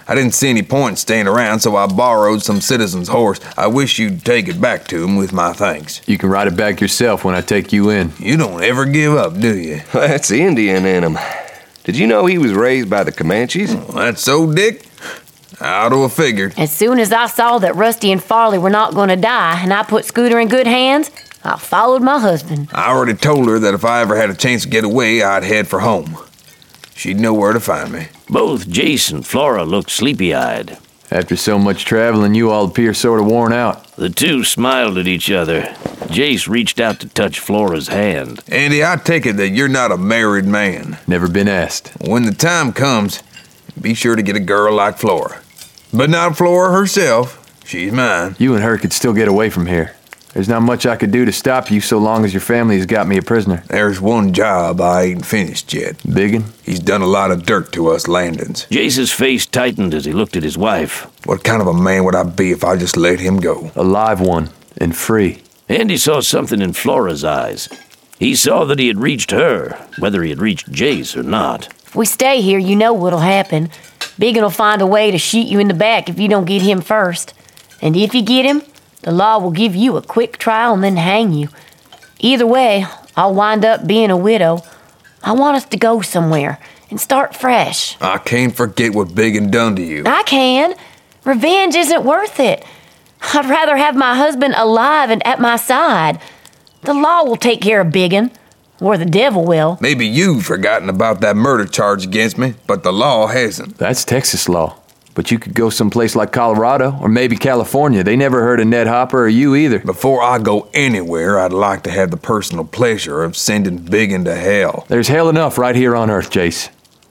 I didn't see any point in staying around, so I borrowed some citizen's horse. I wish you'd take it back to him with my thanks. You can ride it back yourself when I take you in. You don't ever give up, do you? That's Indian in him. Did you know he was raised by the Comanches? That's so, Dick. I ought to have figured. As soon as I saw that Rusty and Farley were not going to die and I put Scooter in good hands, I followed my husband. I already told her that if I ever had a chance to get away, I'd head for home. She'd know where to find me. Both Jace and Flora looked sleepy-eyed. After so much traveling, you all appear sort of worn out. The two smiled at each other. Jace reached out to touch Flora's hand. Andy, I take it that you're not a married man. Never been asked. When the time comes, be sure to get a girl like Flora. But not Flora herself. She's mine. You and her could still get away from here. There's not much I could do to stop you so long as your family has got me a prisoner. There's one job I ain't finished yet. Biggin? He's done a lot of dirt to us Landons. Jace's face tightened as he looked at his wife. What kind of a man would I be if I just let him go? A live one, and free. Andy saw something in Flora's eyes. He saw that he had reached her, whether he had reached Jace or not. If we stay here, you know what'll happen. Biggin will find a way to shoot you in the back if you don't get him first. And if you get him, the law will give you a quick trial and then hang you. Either way, I'll wind up being a widow. I want us to go somewhere and start fresh. I can't forget what Biggin done to you. I can. Revenge isn't worth it. I'd rather have my husband alive and at my side. The law will take care of Biggin, or the devil will. Maybe you've forgotten about that murder charge against me, but the law hasn't. That's Texas law. But you could go someplace like Colorado, or maybe California. They never heard of Ned Hopper or you either. Before I go anywhere, I'd like to have the personal pleasure of sending Biggin to hell. There's hell enough right here on Earth, Jace.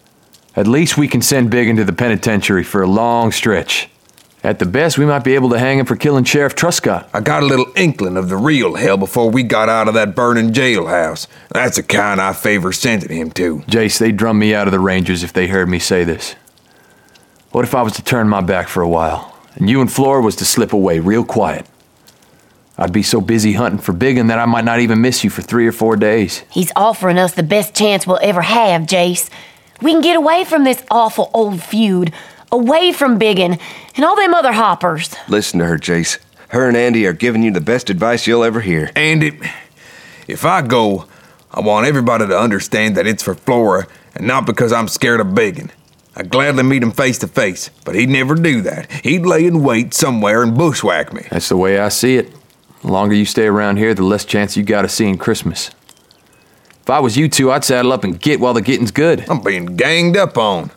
At least we can send Biggin to the penitentiary for a long stretch. At the best, we might be able to hang him for killing Sheriff Truscott. I got a little inkling of the real hell before we got out of that burning jailhouse. That's the kind I favor sending him to. Jace, they'd drum me out of the Rangers if they heard me say this. What if I was to turn my back for a while, and you and Flora was to slip away real quiet? I'd be so busy hunting for Biggin that I might not even miss you for 3 or 4 days. He's offering us the best chance we'll ever have, Jace. We can get away from this awful old feud, away from Biggin and all them other hoppers. Listen to her, Jace. Her and Andy are giving you the best advice you'll ever hear. Andy, if I go, I want everybody to understand that it's for Flora and not because I'm scared of Biggin. I'd gladly meet him face to face, but he'd never do that. He'd lay in wait somewhere and bushwhack me. That's the way I see it. The longer you stay around here, the less chance you got of seeing Christmas. If I was you two, I'd saddle up and get while the getting's good. I'm being ganged up on.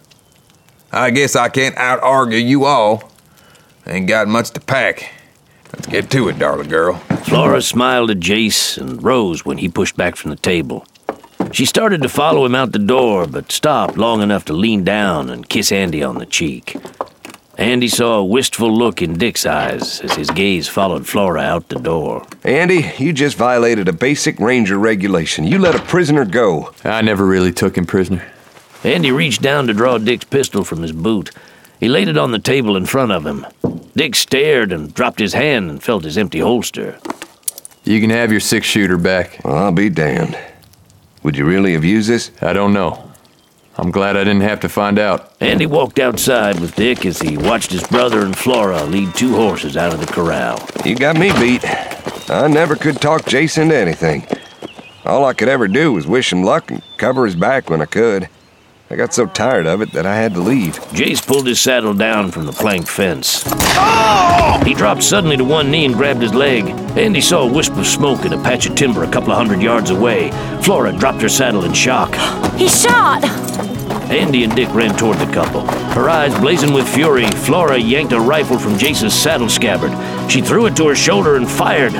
I guess I can't out-argue you all. Ain't got much to pack. Let's get to it, darling girl. Flora smiled at Jace and rose when he pushed back from the table. She started to follow him out the door, but stopped long enough to lean down and kiss Andy on the cheek. Andy saw a wistful look in Dick's eyes as his gaze followed Flora out the door. Andy, you just violated a basic ranger regulation. You let a prisoner go. I never really took him prisoner. Andy reached down to draw Dick's pistol from his boot. He laid it on the table in front of him. Dick stared and dropped his hand and felt his empty holster. You can have your 6-shooter back. Well, I'll be damned. Would you really have used this? I don't know. I'm glad I didn't have to find out. Andy walked outside with Dick as he watched his brother and Flora lead 2 horses out of the corral. You got me beat. I never could talk Jace into anything. All I could ever do was wish him luck and cover his back when I could. I got so tired of it that I had to leave. Jace pulled his saddle down from the plank fence. Oh! He dropped suddenly to one knee and grabbed his leg. Andy saw a wisp of smoke in a patch of timber a couple of 100 yards away. Flora dropped her saddle in shock. He's shot! Andy and Dick ran toward the couple. Her eyes blazing with fury, Flora yanked a rifle from Jace's saddle scabbard. She threw it to her shoulder and fired.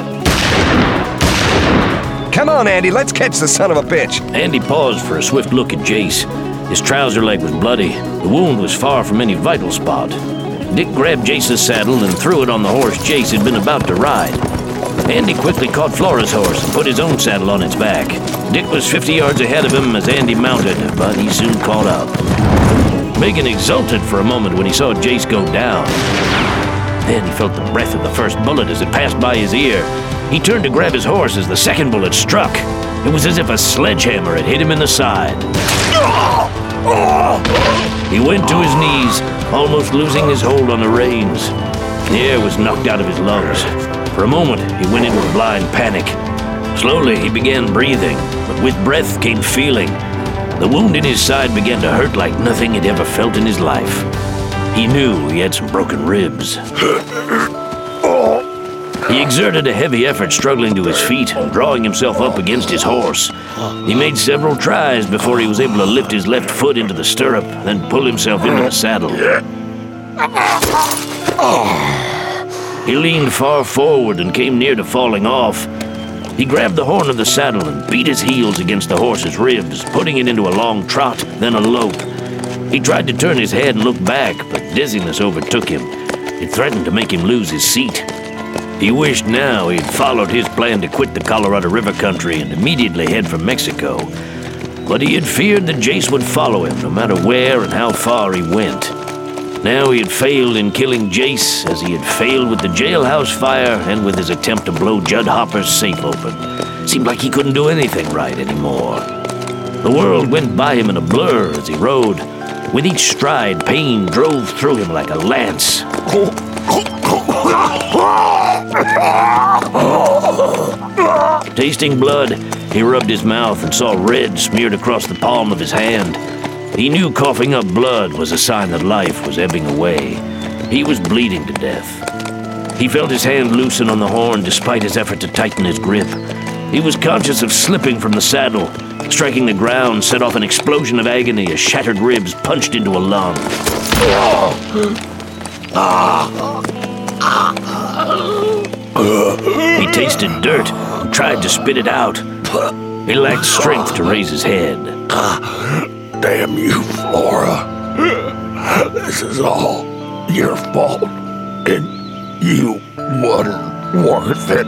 Come on, Andy, let's catch the son of a bitch. Andy paused for a swift look at Jace. His trouser leg was bloody. The wound was far from any vital spot. Dick grabbed Jace's saddle and threw it on the horse Jace had been about to ride. Andy quickly caught Flora's horse and put his own saddle on its back. Dick was 50 yards ahead of him as Andy mounted, but he soon caught up. Biggin exulted for a moment when he saw Jace go down. Then he felt the breath of the first bullet as it passed by his ear. He turned to grab his horse as the second bullet struck. It was as if a sledgehammer had hit him in the side. He went to his knees, almost losing his hold on the reins. The air was knocked out of his lungs. For a moment, he went into a blind panic. Slowly, he began breathing, but with breath came feeling. The wound in his side began to hurt like nothing he'd ever felt in his life. He knew he had some broken ribs. He exerted a heavy effort struggling to his feet and drawing himself up against his horse. He made several tries before he was able to lift his left foot into the stirrup, then pull himself into the saddle. He leaned far forward and came near to falling off. He grabbed the horn of the saddle and beat his heels against the horse's ribs, putting it into a long trot, then a lope. He tried to turn his head and look back, but dizziness overtook him. It threatened to make him lose his seat. He wished now he'd followed his plan to quit the Colorado River country and immediately head for Mexico. But he had feared that Jace would follow him no matter where and how far he went. Now he had failed in killing Jace as he had failed with the jailhouse fire and with his attempt to blow Judd Hopper's safe open. Seemed like he couldn't do anything right anymore. The world went by him in a blur as he rode. With each stride, pain drove through him like a lance. Tasting blood, he rubbed his mouth and saw red smeared across the palm of his hand. He knew coughing up blood was a sign that life was ebbing away. He was bleeding to death. He felt his hand loosen on the horn despite his effort to tighten his grip. He was conscious of slipping from the saddle. Striking the ground set off an explosion of agony as shattered ribs punched into a lung. He tasted dirt and tried to spit it out. He lacked strength to raise his head. Damn you, Flora. This is all your fault, and you wasn't worth it.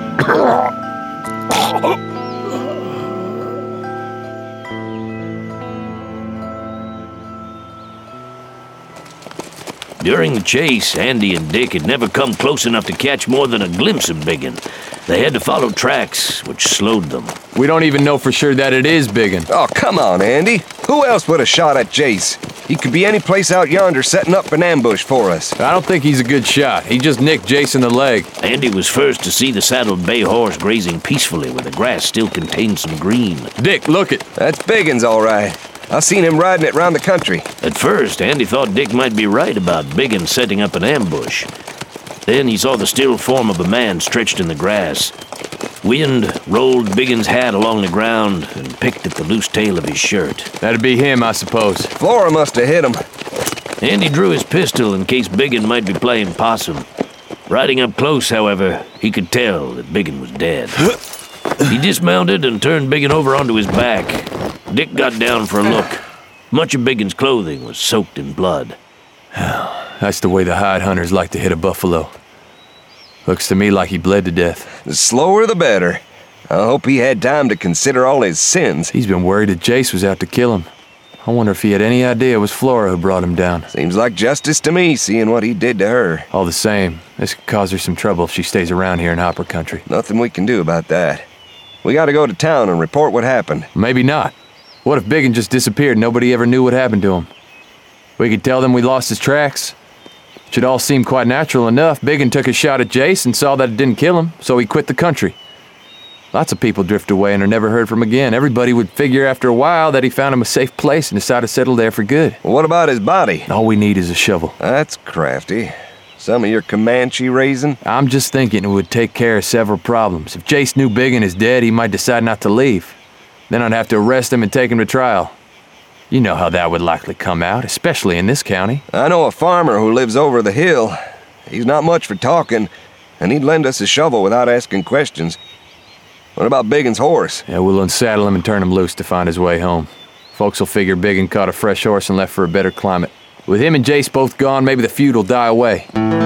During the chase, Andy and Dick had never come close enough to catch more than a glimpse of Biggin. They had to follow tracks, which slowed them. We don't even know for sure that it is Biggin. Oh, come on, Andy. Who else would have shot at Jace? He could be any place out yonder setting up an ambush for us. I don't think he's a good shot. He just nicked Jace in the leg. Andy was first to see the saddled bay horse grazing peacefully where the grass still contained some green. Dick, look it. That's Biggin's, all right. I've seen him riding it round the country. At first, Andy thought Dick might be right about Biggin setting up an ambush. Then he saw the still form of a man stretched in the grass. Wind rolled Biggin's hat along the ground and picked at the loose tail of his shirt. That'd be him, I suppose. Flora must have hit him. Andy drew his pistol in case Biggin might be playing possum. Riding up close, however, he could tell that Biggin was dead. He dismounted and turned Biggin over onto his back. Dick got down for a look. Much of Biggin's clothing was soaked in blood. That's the way the hide hunters like to hit a buffalo. Looks to me like he bled to death. The slower the better. I hope he had time to consider all his sins. He's been worried that Jace was out to kill him. I wonder if he had any idea it was Flora who brought him down. Seems like justice to me, seeing what he did to her. All the same, this could cause her some trouble if she stays around here in Hopper country. Nothing we can do about that. We gotta go to town and report what happened. Maybe not. What if Biggin just disappeared and nobody ever knew what happened to him? We could tell them we lost his tracks. Should all seem quite natural enough. Biggin took a shot at Jace and saw that it didn't kill him, so he quit the country. Lots of people drift away and are never heard from again. Everybody would figure after a while that he found him a safe place and decided to settle there for good. Well, what about his body? All we need is a shovel. That's crafty. Some of your Comanche raising? I'm just thinking it would take care of several problems. If Jace knew Biggin is dead, he might decide not to leave. Then I'd have to arrest him and take him to trial. You know how that would likely come out, especially in this county. I know a farmer who lives over the hill. He's not much for talking, and he'd lend us a shovel without asking questions. What about Biggin's horse? Yeah, we'll unsaddle him and turn him loose to find his way home. Folks will figure Biggin caught a fresh horse and left for a better climate. With him and Jace both gone, maybe the feud will die away.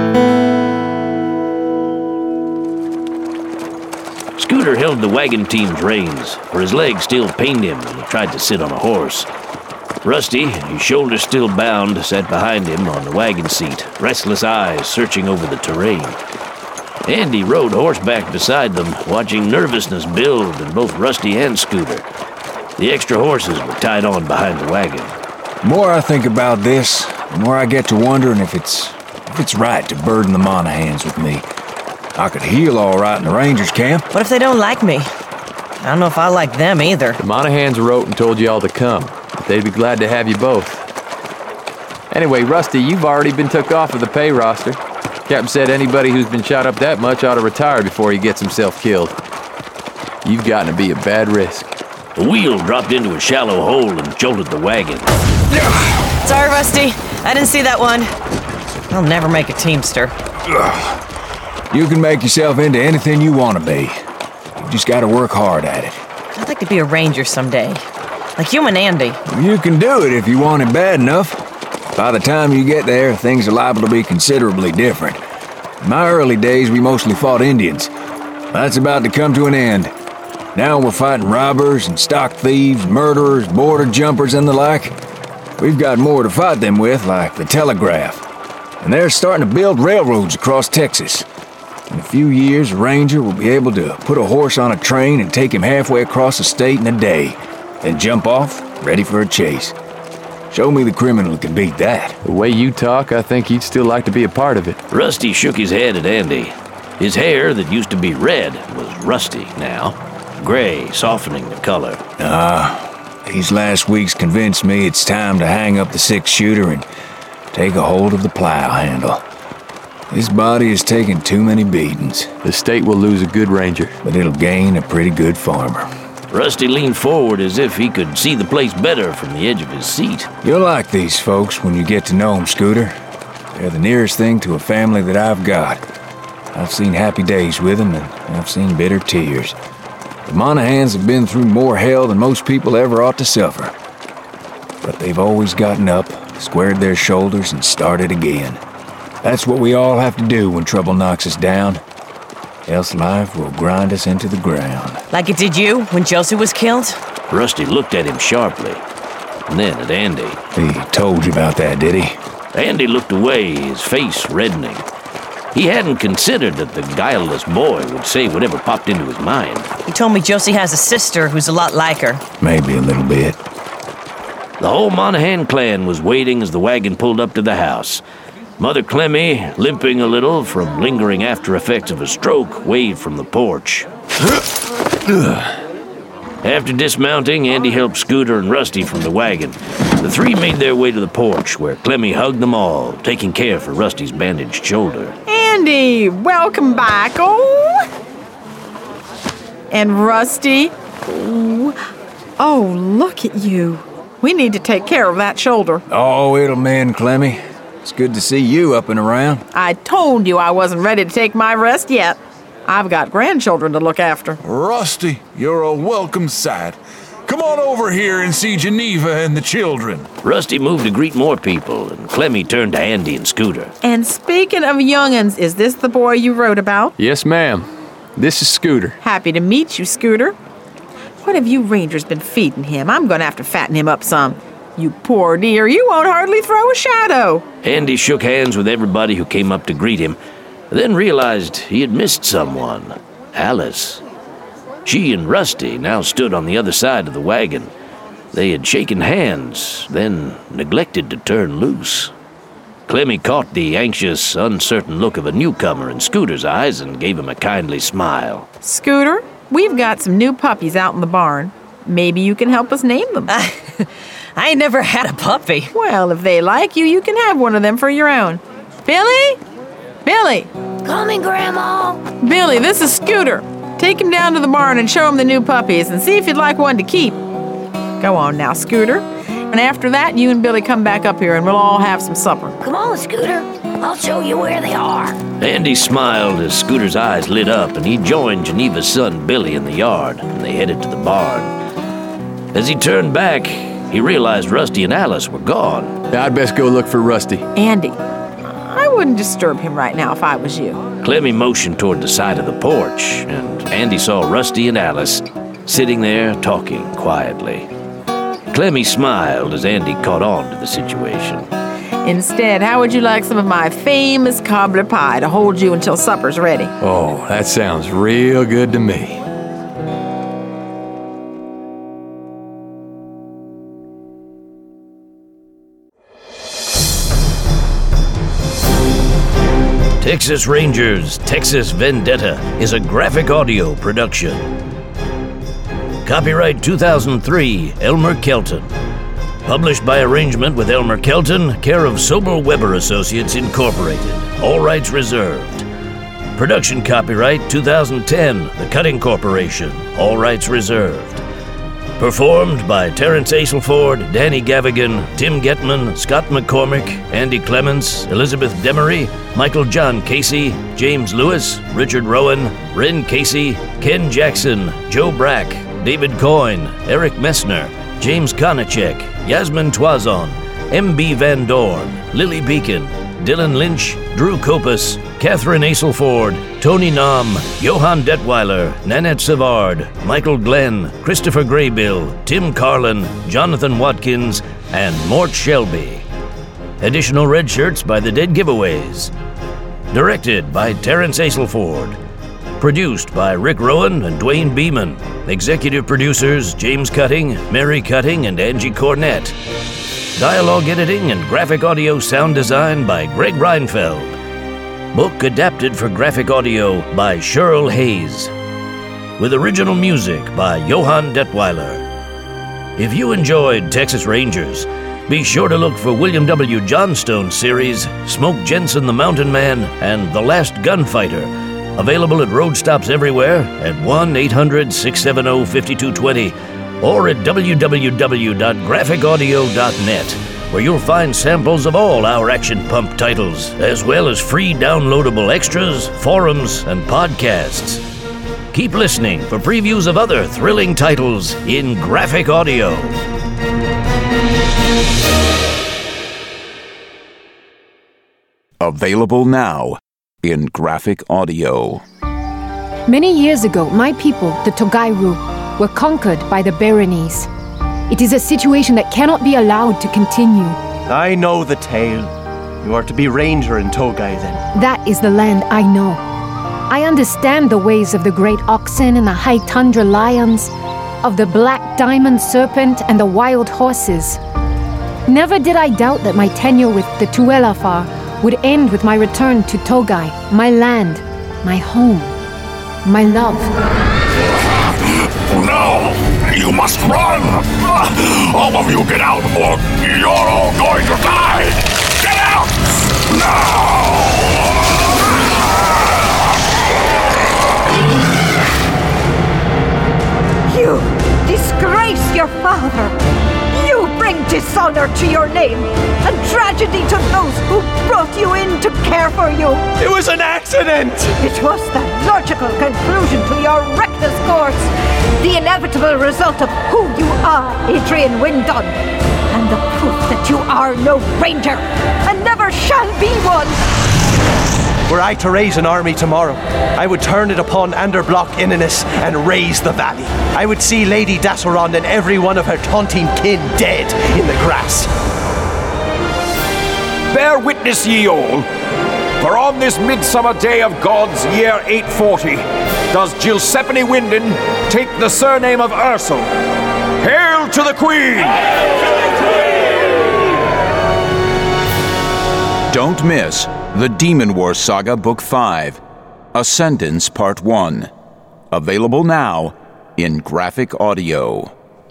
Scooter held the wagon team's reins, for his legs still pained him when he tried to sit on a horse. Rusty, his shoulders still bound, sat behind him on the wagon seat, restless eyes searching over the terrain. Andy rode horseback beside them, watching nervousness build in both Rusty and Scooter. The extra horses were tied on behind the wagon. The more I think about this, the more I get to wondering if it's right to burden the Monahans with me. I could heal all right in the Rangers camp. What if they don't like me? I don't know if I like them either. The Monahans wrote and told you all to come. They'd be glad to have you both. Anyway, Rusty, you've already been took off of the pay roster. Captain said anybody who's been shot up that much ought to retire before he gets himself killed. You've gotten to be a bad risk. The wheel dropped into a shallow hole and jolted the wagon. Sorry, Rusty. I didn't see that one. I'll never make a teamster. You can make yourself into anything you want to be. You just gotta work hard at it. I'd like to be a ranger someday. Like you and Andy. You can do it if you want it bad enough. By the time you get there, things are liable to be considerably different. In my early days, we mostly fought Indians. That's about to come to an end. Now we're fighting robbers and stock thieves, murderers, border jumpers, and the like. We've got more to fight them with, like the telegraph. And they're starting to build railroads across Texas. In a few years, a ranger will be able to put a horse on a train and take him halfway across the state in a day. Then jump off, ready for a chase. Show me the criminal who can beat that. The way you talk, I think you'd still like to be a part of it. Rusty shook his head at Andy. His hair that used to be red was rusty now. Gray, softening the color. These last weeks convinced me it's time to hang up the 6-shooter and take a hold of the plow handle. This body has taken too many beatings. The state will lose a good ranger. But it'll gain a pretty good farmer. Rusty leaned forward as if he could see the place better from the edge of his seat. You'll like these folks when you get to know them, Scooter. They're the nearest thing to a family that I've got. I've seen happy days with them, and I've seen bitter tears. The Monahans have been through more hell than most people ever ought to suffer. But they've always gotten up, squared their shoulders, and started again. That's what we all have to do when trouble knocks us down. Else life will grind us into the ground. Like it did you when Josie was killed? Rusty looked at him sharply, and then at Andy. He told you about that, did he? Andy looked away, his face reddening. He hadn't considered that the guileless boy would say whatever popped into his mind. He told me Josie has a sister who's a lot like her. Maybe a little bit. The whole Monahan clan was waiting as the wagon pulled up to the house. Mother Clemmy, limping a little from lingering after effects of a stroke, waved from the porch. After dismounting, Andy helped Scooter and Rusty from the wagon. The three made their way to the porch, where Clemmy hugged them all, taking care for Rusty's bandaged shoulder. Andy, welcome back. Oh! And Rusty. Oh, look at you. We need to take care of that shoulder. Oh, it'll mend, Clemmy. It's good to see you up and around. I told you I wasn't ready to take my rest yet. I've got grandchildren to look after. Rusty, you're a welcome sight. Come on over here and see Geneva and the children. Rusty moved to greet more people, and Clemmy turned to Andy and Scooter. And speaking of young'uns, is this the boy you wrote about? Yes, ma'am. This is Scooter. Happy to meet you, Scooter. What have you rangers been feeding him? I'm going to have to fatten him up some. You poor dear, you won't hardly throw a shadow. Andy shook hands with everybody who came up to greet him, then realized he had missed someone. Alice. She and Rusty now stood on the other side of the wagon. They had shaken hands, then neglected to turn loose. Clemmy caught the anxious, uncertain look of a newcomer in Scooter's eyes and gave him a kindly smile. Scooter, we've got some new puppies out in the barn. Maybe you can help us name them. I ain't never had a puppy. Well, if they like you, you can have one of them for your own. Billy? Billy! Coming, Grandma. Billy, this is Scooter. Take him down to the barn and show him the new puppies and see if you'd like one to keep. Go on now, Scooter. And after that, you and Billy come back up here and we'll all have some supper. Come on, Scooter. I'll show you where they are. Andy smiled as Scooter's eyes lit up, and he joined Geneva's son Billy in the yard, and they headed to the barn. As he turned back, he realized Rusty and Alice were gone. I'd best go look for Rusty. Andy, I wouldn't disturb him right now if I was you. Clemmy motioned toward the side of the porch, and Andy saw Rusty and Alice sitting there talking quietly. Clemmy smiled as Andy caught on to the situation. Instead, how would you like some of my famous cobbler pie to hold you until supper's ready? Oh, that sounds real good to me. Texas Rangers, Texas Vendetta is a graphic audio production. Copyright 2003, Elmer Kelton. Published by arrangement with Elmer Kelton, care of Sobel Weber Associates Incorporated. All rights reserved. Production copyright 2010, The Cutting Corporation. All rights reserved. Performed by Terrence Aselford, Danny Gavigan, Tim Getman, Scott McCormick, Andy Clements, Elizabeth Demery, Michael John Casey, James Lewis, Richard Rowan, Ren Casey, Ken Jackson, Joe Brack, David Coyne, Eric Messner, James Konachek, Yasmin Toison, M.B. Van Dorn, Lily Beacon, Dylan Lynch, Drew Kopus, Catherine Aselford, Tony Nam, Johann Detweiler, Nanette Savard, Michael Glenn, Christopher Graybill, Tim Carlin, Jonathan Watkins, and Mort Shelby. Additional red shirts by the Dead Giveaways. Directed by Terrence Aselford. Produced by Rick Rowan and Dwayne Beeman. Executive producers James Cutting, Mary Cutting, and Angie Cornett. Dialogue editing and graphic audio sound design by Greg Reinfeld. Book adapted for graphic audio by Cheryl Hayes. With original music by Johann Detweiler. If you enjoyed Texas Rangers, be sure to look for William W. Johnstone's series, Smoke Jensen the Mountain Man and The Last Gunfighter, available at road stops everywhere at 1-800-670-5220 or at www.graphicaudio.net, where you'll find samples of all our Action Pump titles, as well as free downloadable extras, forums, and podcasts. Keep listening for previews of other thrilling titles in graphic audio. Available now in graphic audio. Many years ago, my people, the Togairu, were conquered by the Berenice. It is a situation that cannot be allowed to continue. I know the tale. You are to be ranger in Togai, then. That is the land I know. I understand the ways of the great oxen and the high tundra lions, of the black diamond serpent and the wild horses. Never did I doubt that my tenure with the Tuelafar would end with my return to Togai, my land, my home, my love. No! You must run! All of you get out, or you're all going to die! Get out! Now! You disgrace your father! You bring dishonor to your name and tragedy to those who brought you in to care for you! It was an accident! It was the logical conclusion to your reckless course, the inevitable result of who you are, Adrian Windon, and the proof that you are no ranger and never shall be one! Were I to raise an army tomorrow, I would turn it upon Anderblock Inniness and raise the valley. I would see Lady Dassaron and every one of her taunting kin dead in the grass. Bear witness, ye all, for on this midsummer day of God's year 840, does Gilsephine Winden take the surname of Ursel. Hail to the Queen! Hail to the Queen! Don't miss The Demon Wars Saga Book 5, Ascendance Part 1. Available now in graphic audio.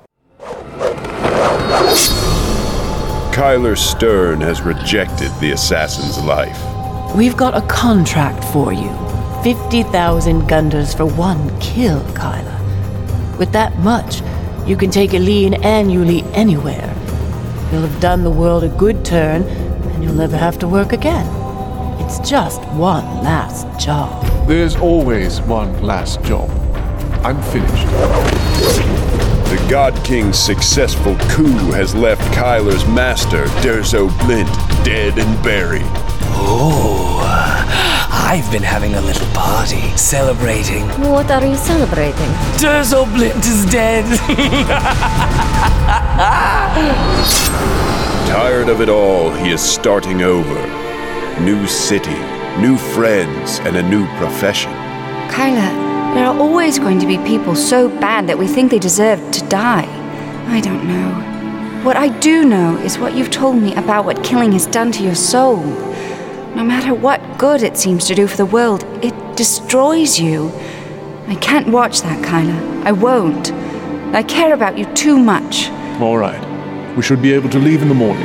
Kyler Stern has rejected the assassin's life. We've got a contract for you. 50,000 Gunders for one kill, Kyler. With that much, you can take Eileen annually anywhere. You'll have done the world a good turn, and you'll never have to work again. It's just one last job. There's always one last job. I'm finished. The God King's successful coup has left Kyler's master, Durzo Blint, dead and buried. Oh, I've been having a little party, celebrating. What are you celebrating? Durzo Blint is dead. Tired of it all, he is starting over. New city, new friends, and a new profession. Kyler, there are always going to be people so bad that we think they deserve to die. I don't know. What I do know is what you've told me about what killing has done to your soul. No matter what good it seems to do for the world, it destroys you. I can't watch that, Kyla. I won't. I care about you too much. All right. We should be able to leave in the morning.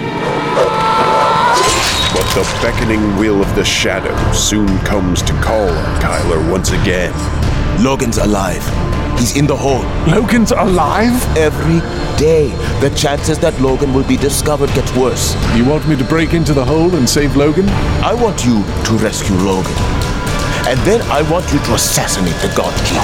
But the beckoning will of the shadow soon comes to call on Kyler once again. Logan's alive. He's in the hole. Logan's alive? Every day, the chances that Logan will be discovered gets worse. You want me to break into the hole and save Logan? I want you to rescue Logan. And then I want you to assassinate the God King.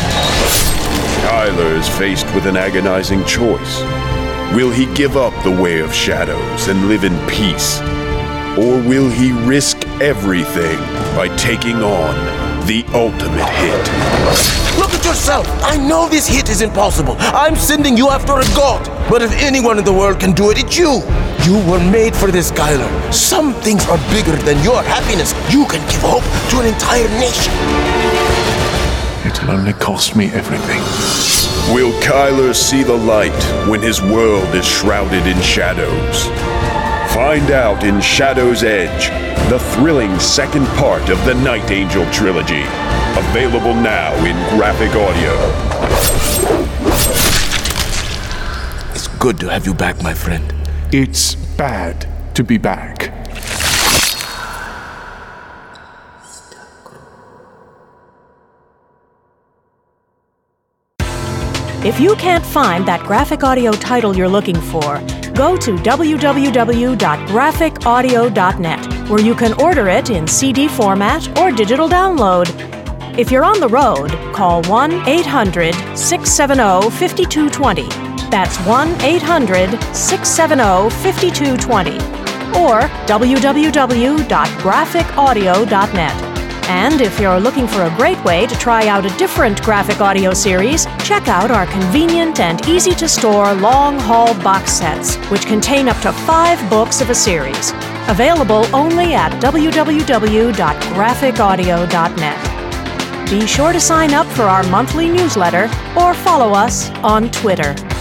Kyler is faced with an agonizing choice. Will he give up the way of shadows and live in peace? Or will he risk everything by taking on the ultimate hit? Look at yourself! I know this hit is impossible. I'm sending you after a god. But if anyone in the world can do it, it's you. You were made for this, Kyler. Some things are bigger than your happiness. You can give hope to an entire nation. It'll only cost me everything. Will Kyler see the light when his world is shrouded in shadows? Find out in Shadow's Edge, the thrilling second part of the Night Angel trilogy. Available now in graphic audio. It's good to have you back, my friend. It's bad to be back. If you can't find that graphic audio title you're looking for, go to www.graphicaudio.net, where you can order it in CD format or digital download. If you're on the road, call 1-800-670-5220. That's 1-800-670-5220. Or www.graphicaudio.net. And if you're looking for a great way to try out a different graphic audio series, check out our convenient and easy-to-store long-haul box sets, which contain up to 5 books of a series. Available only at www.graphicaudio.net. Be sure to sign up for our monthly newsletter or follow us on Twitter.